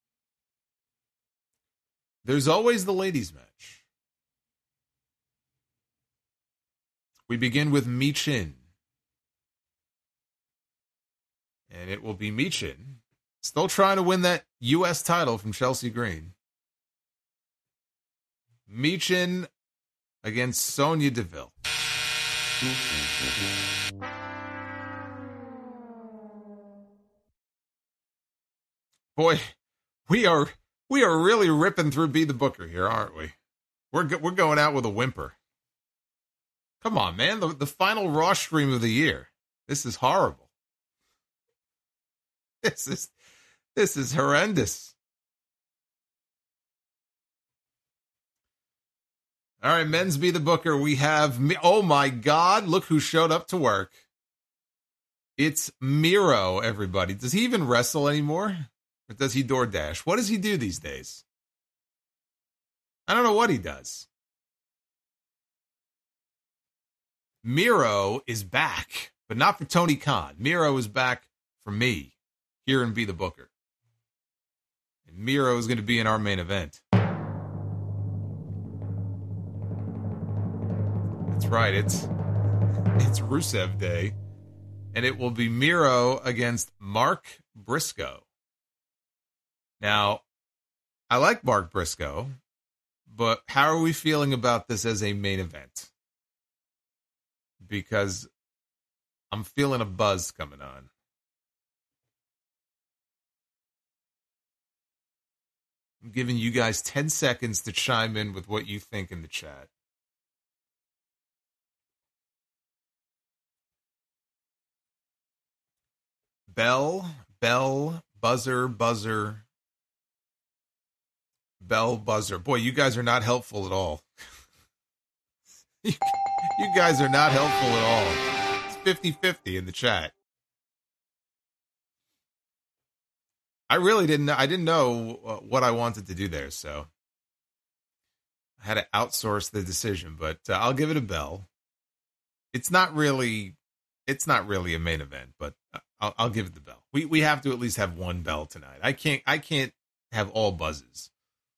There's always the ladies' match. We begin with Michin. And it will be Michin still trying to win that U S title from Chelsea Green. Michin against Sonya Deville. Boy, we are we are really ripping through Be the Booker here, aren't we? We're go- we're going out with a whimper. Come on, man. The, the final Raw stream of the year. This is horrible. This is this is horrendous. All right, men's Be the Booker. We have, oh my God, look who showed up to work. It's Miro, everybody. Does he even wrestle anymore? Or does he DoorDash? What does he do these days? I don't know what he does. Miro is back, but not for Tony Khan. Miro is back for me here in Be the Booker. And Miro is going to be in our main event. That's right. It's it's Rusev Day, and it will be Miro against Mark Briscoe. Now, I like Mark Briscoe, but how are we feeling about this as a main event? Because I'm feeling a buzz coming on. I'm giving you guys ten seconds to chime in with what you think in the chat. Bell, bell, buzzer, buzzer, bell, buzzer. Boy, you guys are not helpful at all. you, you guys are not helpful at all. It's fifty-fifty in the chat. I really didn't I didn't know what I wanted to do there, so I had to outsource the decision, but uh, I'll give it a bell. It's not really it's not really a main event, but I'll, I'll give it the bell. We we have to at least have one bell tonight. I can't I can't have all buzzes.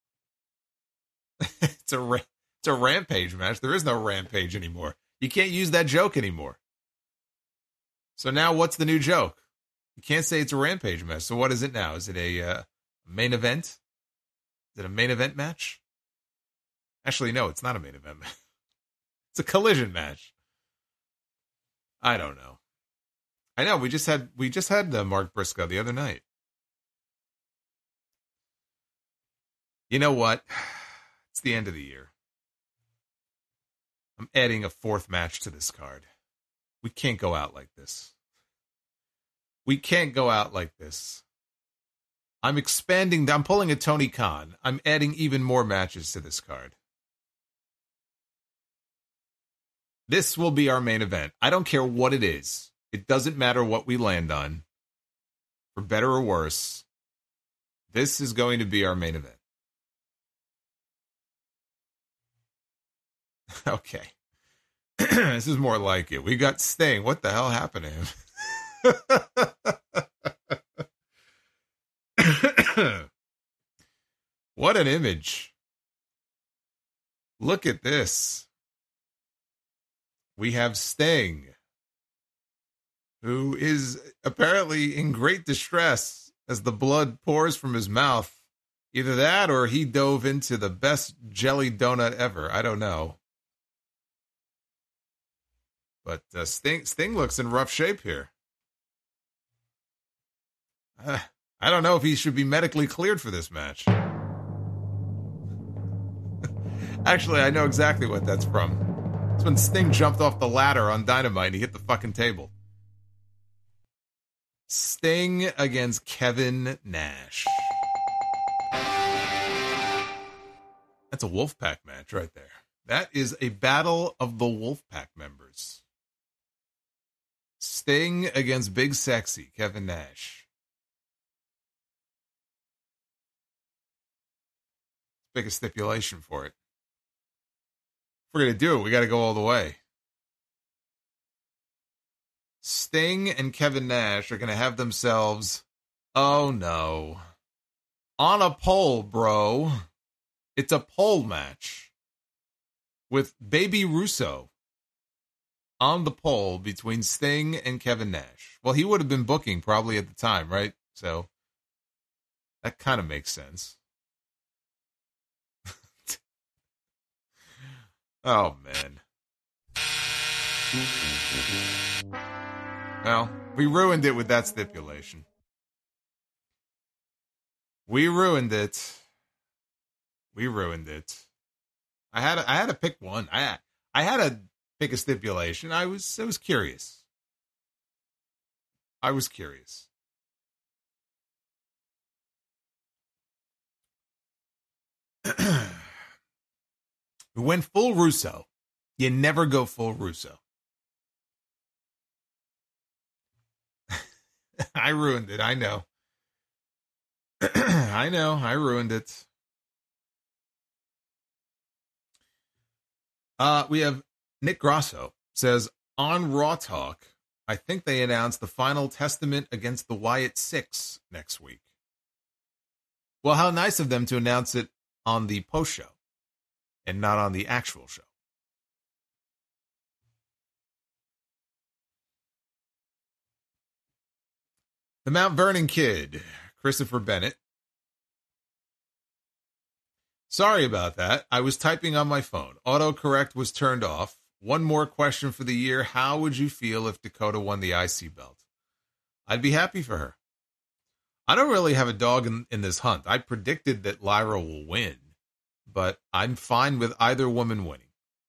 it's a it's a rampage match. There is no rampage anymore. You can't use that joke anymore. So now what's the new joke? You can't say it's a rampage match. So what is it now? Is it a uh, main event? Is it a main event match? Actually, no, it's not a main event match. It's a collision match. I don't know. I know we just had we just had uh, Mark Briscoe the other night. You know what? It's the end of the year. I'm adding a fourth match to this card. We can't go out like this. We can't go out like this. I'm expanding. I'm pulling a Tony Khan. I'm adding even more matches to this card. This will be our main event. I don't care what it is. It doesn't matter what we land on. For better or worse, this is going to be our main event. Okay. This is more like it. We got Sting. What the hell happened to him? What an image. Look at this. We have Sting, who is apparently in great distress as the blood pours from his mouth. Either that or he dove into the best jelly donut ever. I don't know. But uh, Sting, Sting looks in rough shape here. Uh, I don't know if he should be medically cleared for this match. Actually, I know exactly what that's from. It's when Sting jumped off the ladder on Dynamite and he hit the fucking table. Sting against Kevin Nash. That's a Wolfpack match right there. That is a battle of the Wolfpack members. Sting against Big Sexy Kevin Nash. Pick a stipulation for it. If we're going to do it, we got to go all the way. Sting and Kevin Nash are going to have themselves, oh no, on a pole, bro. It's a pole match with Baby Russo on the pole between Sting and Kevin Nash. Well, he would have been booking probably at the time, right? So that kind of makes sense. Oh, man. Well, we ruined it with that stipulation. We ruined it. We ruined it. I had I had to pick one. I I had to pick a stipulation. I was I was curious. I was curious. We went full Russo. You never go full Russo. I ruined it. I know. I know. I ruined it. Uh, we have Nick Grosso says, on Raw Talk, I think they announced the final testament against the Wyatt Six next week. Well, how nice of them to announce it on the post show and not on the actual show. The Mount Vernon Kid, Christopher Bennett. Sorry about that. I was typing on my phone. Autocorrect was turned off. One more question for the year. How would you feel if Dakota won the I C belt? I'd be happy for her. I don't really have a dog in, in this hunt. I predicted that Lyra will win, but I'm fine with either woman winning.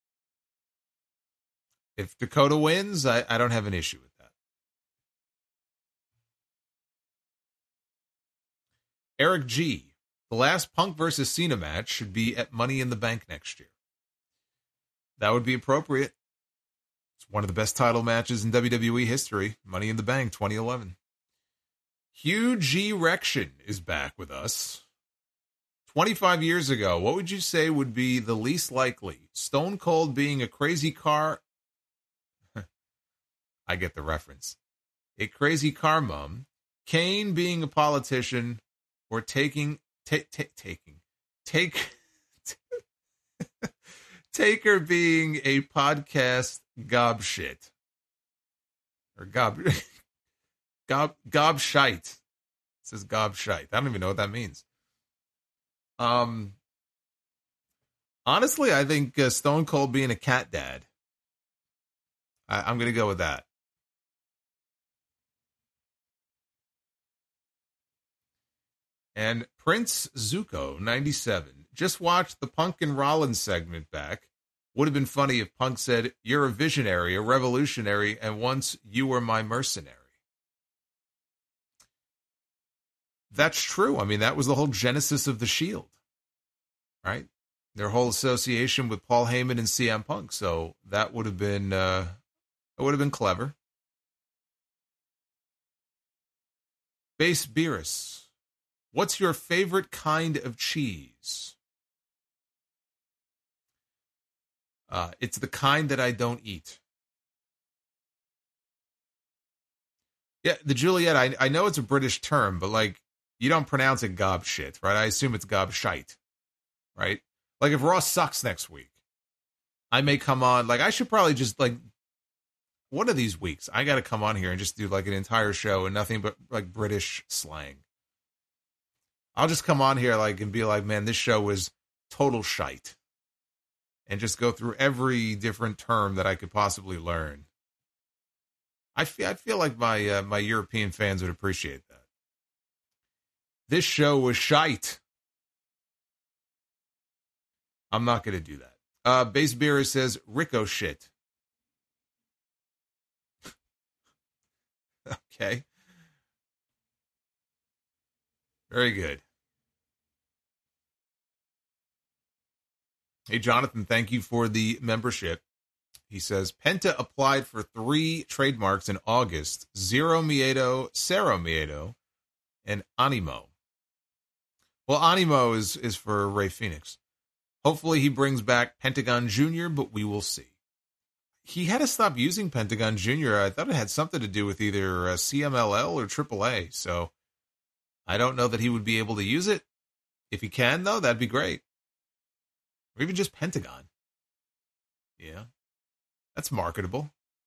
If Dakota wins, I, I don't have an issue with that. Eric G. The last Punk versus Cena match should be at Money in the Bank next year. That would be appropriate. It's one of the best title matches in W W E history. Money in the Bank twenty eleven. Hugh G. Rection is back with us. twenty-five years ago, what would you say would be the least likely? Stone Cold being a crazy car... I get the reference. A crazy car mom. Kane being a politician. Or taking... Ta- ta- taking... Take... Taker being a podcast gobshit. Or gob... gob... Gobshite. It says gobshite. I don't even know what that means. Um... Honestly, I think uh, Stone Cold being a cat dad. I- I'm going to go with that. And Prince Zuko, ninety-seven, just watched the Punk and Rollins segment back. Would have been funny if Punk said, you're a visionary, a revolutionary, and once you were my mercenary. That's true. I mean, that was the whole genesis of the Shield, right? Their whole association with Paul Heyman and C M Punk. So that would have been, uh, that would have been clever. Base Beerus. What's your favorite kind of cheese? Uh, it's the kind that I don't eat. Yeah, the Juliet, I, I know it's a British term, but like, you don't pronounce it gobshit, right? I assume it's gobshite, right? Like if Raw sucks next week, I may come on, like I should probably just like, one of these weeks, I got to come on here and just do like an entire show and nothing but like British slang. I'll just come on here like and be like, man, this show was total shite. And just go through every different term that I could possibly learn. I feel I feel like my uh, my European fans would appreciate that. This show was shite. I'm not going to do that. Uh, Base Beer says Ricochet. Okay. Very good. Hey, Jonathan, thank you for the membership. He says, Penta applied for three trademarks in August, Zero Miedo, Cero Miedo, and Animo. Well, Animo is, is for Rey Fenix. Hopefully he brings back Pentagon Junior, but we will see. He had to stop using Pentagon Junior I thought it had something to do with either uh, C M L L or triple A, so I don't know that he would be able to use it. If he can, though, that'd be great. Or even just Pentagon. Yeah. That's marketable.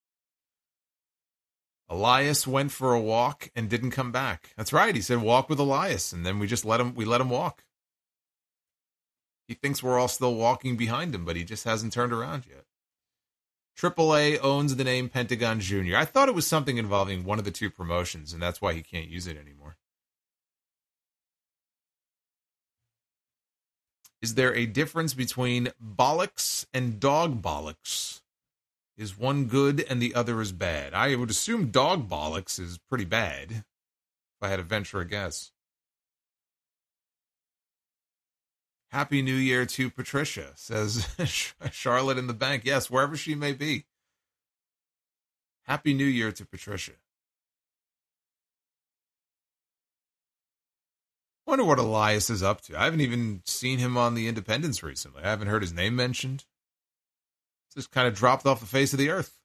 Elias went for a walk and didn't come back. That's right. He said walk with Elias, and then we just let him we let him walk. He thinks we're all still walking behind him, but he just hasn't turned around yet. triple A owns the name Pentagon Junior I thought it was something involving one of the two promotions, and that's why he can't use it anymore. Is there a difference between bollocks and dog bollocks? Is one good and the other is bad? I would assume dog bollocks is pretty bad, if I had to venture a guess. Happy New Year to Patricia, says Charlotte in the bank. Yes, wherever she may be. Happy New Year to Patricia. I wonder what Elias is up to. I haven't even seen him on the Independents recently. I haven't heard his name mentioned. Just kind of dropped off the face of the earth.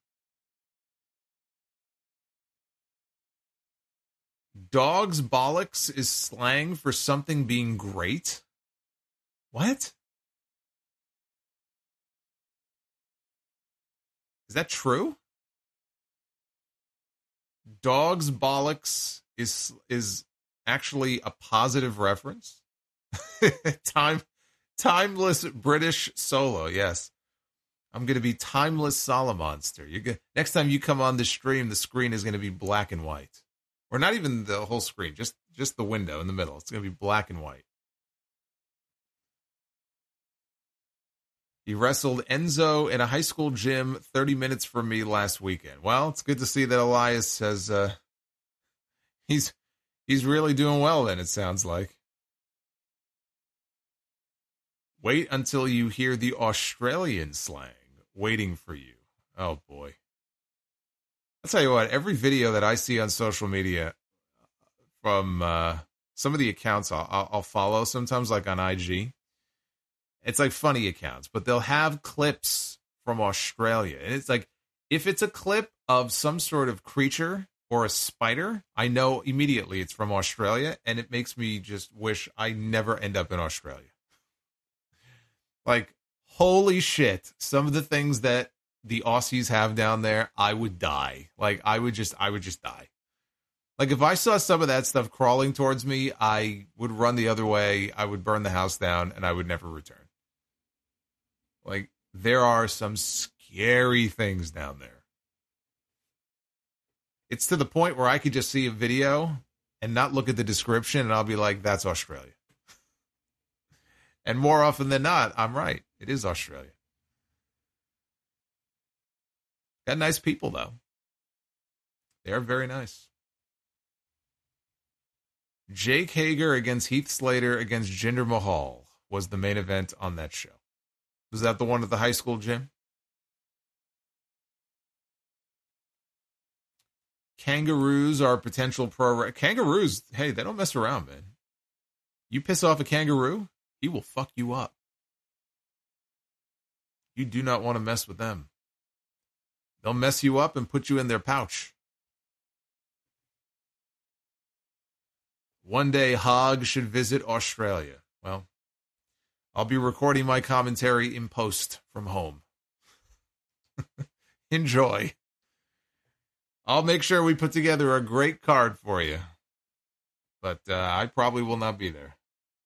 Dog's bollocks is slang for something being great? What? Is that true? Dog's bollocks is is actually a positive reference? Time timeless British solo, yes. I'm going to be timeless Solomonster. You're gonna, next time you come on the stream, the screen is going to be black and white. Or not even the whole screen, just, just the window in the middle. It's going to be black and white. He wrestled Enzo in a high school gym thirty minutes from me last weekend. Well, it's good to see that Elias has, uh, he's, he's really doing well then, it sounds like. Wait until you hear the Australian slang waiting for you. Oh, boy. I'll tell you what, every video that I see on social media from uh, some of the accounts I'll, I'll follow, sometimes like on I G, it's like funny accounts, but they'll have clips from Australia. And it's like, if it's a clip of some sort of creature or a spider, I know immediately it's from Australia, and it makes me just wish I never end up in Australia. Like, holy shit, some of the things that the Aussies have down there, I would die. Like, I would just, I would just die. Like, if I saw some of that stuff crawling towards me, I would run the other way, I would burn the house down, and I would never return. Like, there are some scary things down there. It's to the point where I could just see a video and not look at the description, and I'll be like, that's Australia. And more often than not, I'm right. It is Australia. Got nice people, though. They are very nice. Jake Hager against Heath Slater against Jinder Mahal was the main event on that show. Was that the one at the high school gym? Kangaroos are potential pro... Kangaroos, hey, they don't mess around, man. You piss off a kangaroo, he will fuck you up. You do not want to mess with them. They'll mess you up and put you in their pouch. One day, Hog should visit Australia. Well, I'll be recording my commentary in post from home. Enjoy. I'll make sure we put together a great card for you. But uh, I probably will not be there.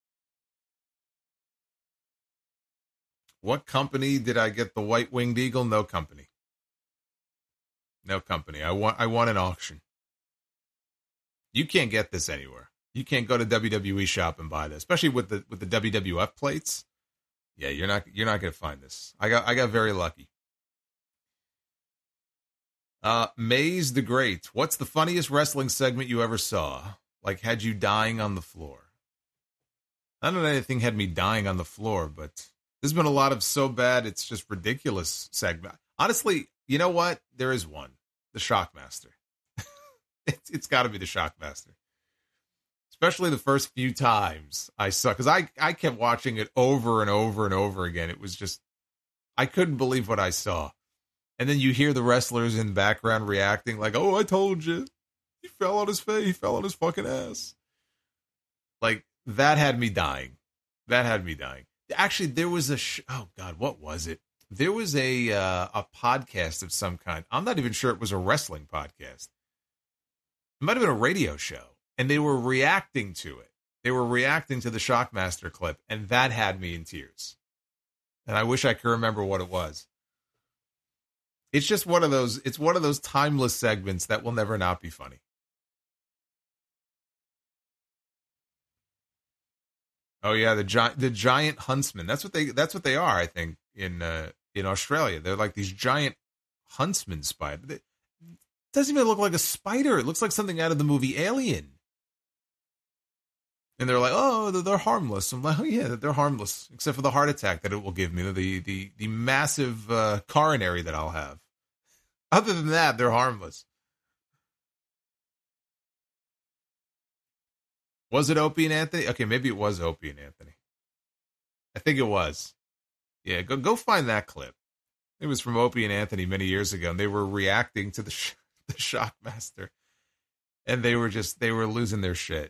What company did I get the white-winged eagle? No company. No company. I want I want an auction. You can't get this anywhere. You can't go to W W E shop and buy this, especially with the with the W W F plates. Yeah, you're not you're not going to find this. I got I got very lucky. Uh, Maze the Great. What's the funniest wrestling segment you ever saw? Like, had you dying on the floor? I don't know anything had me dying on the floor, but there's been a lot of so bad it's just ridiculous segment. Honestly, you know what? There is one. The Shockmaster. it's it's got to be the Shockmaster. Especially the first few times I saw, because I, I kept watching it over and over and over again. It was just, I couldn't believe what I saw. And then you hear the wrestlers in the background reacting like, oh, I told you. He fell on his face. He fell on his fucking ass. Like, that had me dying. That had me dying. Actually, there was a, sh- oh God, what was it? There was a uh, a podcast of some kind. I'm not even sure it was a wrestling podcast. It might have been a radio show. And they were reacting to it. They were reacting to the Shockmaster clip, and that had me in tears. And I wish I could remember what it was. It's just one of those, it's one of those timeless segments that will never not be funny. Oh yeah, the giant the giant huntsman. That's what they that's what they are, I think, in uh, in Australia. They're like these giant huntsman spider. It doesn't even look like a spider. It looks like something out of the movie Alien. And they're like, oh, they're, they're harmless. I'm like, oh yeah, they're harmless, except for the heart attack that it will give me, the the the massive uh, coronary that I'll have. Other than that, they're harmless. Was it Opie and Anthony? Okay, maybe it was Opie and Anthony. I think it was. Yeah, go go find that clip. It was from Opie and Anthony many years ago, and they were reacting to the sh- the Shockmaster, and they were just they were losing their shit.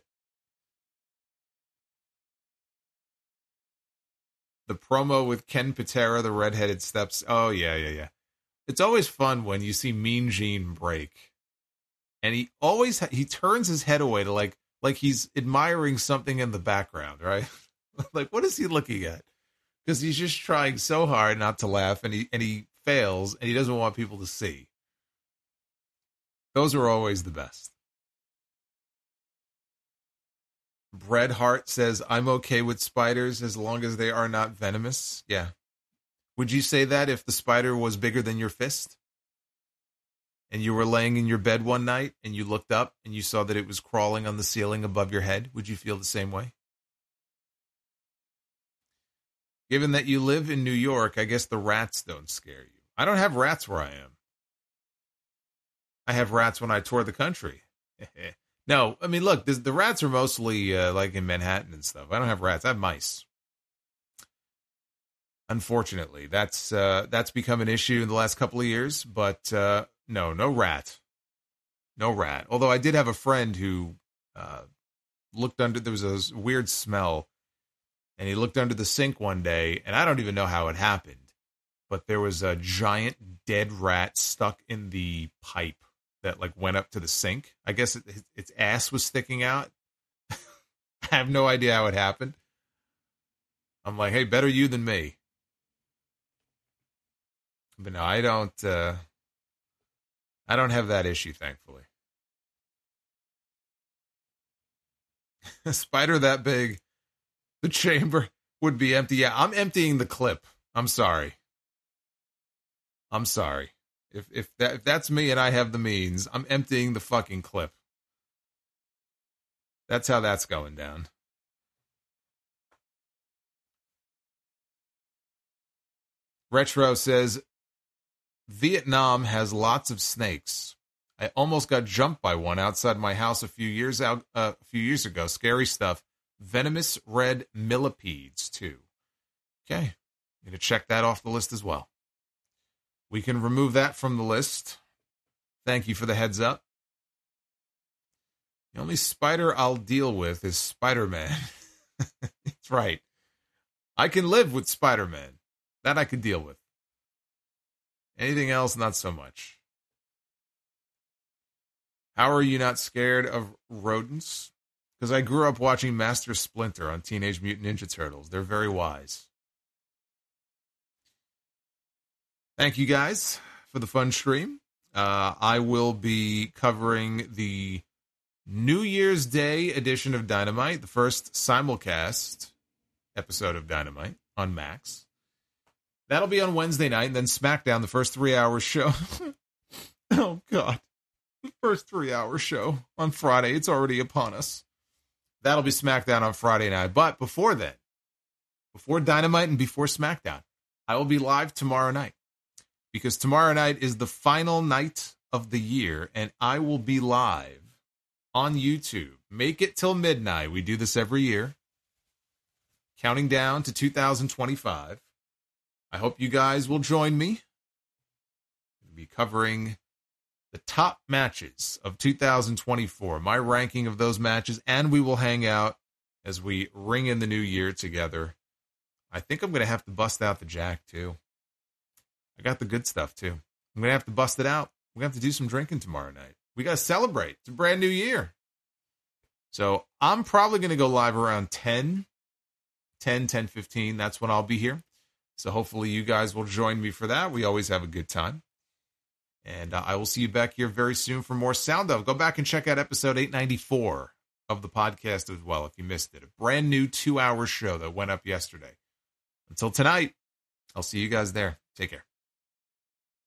The promo with Ken Patera, the redheaded steps. Oh yeah, yeah, yeah. It's always fun when you see Mean Gene break, and he always ha- he turns his head away to like. Like he's admiring something in the background, right? Like, what is he looking at? Because he's just trying so hard not to laugh, and he and he fails, and he doesn't want people to see. Those are always the best. Bret Hart says, I'm okay with spiders as long as they are not venomous. Yeah. Would you say that if the spider was bigger than your fist? And you were laying in your bed one night and you looked up and you saw that it was crawling on the ceiling above your head, would you feel the same way? Given that you live in New York, I guess the rats don't scare you. I don't have rats where I am. I have rats when I tour the country. No, I mean, look, this, the rats are mostly uh, like in Manhattan and stuff. I don't have rats. I have mice. Unfortunately, that's uh, that's become an issue in the last couple of years, but... Uh, No, no rat. No rat. Although I did have a friend who uh, looked under, there was a weird smell, and he looked under the sink one day, and I don't even know how it happened, but there was a giant dead rat stuck in the pipe that like went up to the sink. I guess it, its ass was sticking out. I have no idea how it happened. I'm like, hey, better you than me. But no, I don't... Uh, I don't have that issue, thankfully. A spider that big, the chamber would be empty. Yeah, I'm emptying the clip. I'm sorry. I'm sorry. If if that if that's me and I have the means, I'm emptying the fucking clip. That's how that's going down. Retro says, Vietnam has lots of snakes. I almost got jumped by one outside my house a few years out uh, a few years ago. Scary stuff. Venomous red millipedes too. Okay, I'm gonna check that off the list as well. We can remove that from the list. Thank you for the heads up. The only spider I'll deal with is Spider-Man. That's right. I can live with Spider-Man. That I can deal with. Anything else, not so much. How are you not scared of rodents? Because I grew up watching Master Splinter on Teenage Mutant Ninja Turtles. They're very wise. Thank you guys for the fun stream. Uh, I will be covering the New Year's Day edition of Dynamite, the first simulcast episode of Dynamite on Max. That'll be on Wednesday night, and then SmackDown, the first three-hour show. Oh, God. The first three-hour show on Friday. It's already upon us. That'll be SmackDown on Friday night. But before then, before Dynamite and before SmackDown, I will be live tomorrow night. Because tomorrow night is the final night of the year, and I will be live on YouTube. Make it till midnight. We do this every year. Counting down to two thousand twenty-five. I hope you guys will join me. I'll be covering the top matches of two thousand twenty-four, my ranking of those matches, and we will hang out as we ring in the new year together. I think I'm going to have to bust out the Jack, too. I got the good stuff, too. I'm going to have to bust it out. We're going to have to do some drinking tomorrow night. We got to celebrate. It's a brand new year. So I'm probably going to go live around ten, ten, ten fifteen. That's when I'll be here. So hopefully you guys will join me for that. We always have a good time. And uh, I will see you back here very soon for more Sound Of. Go back and check out episode eight ninety-four of the podcast as well if you missed it. A brand new two-hour show that went up yesterday. Until tonight, I'll see you guys there. Take care.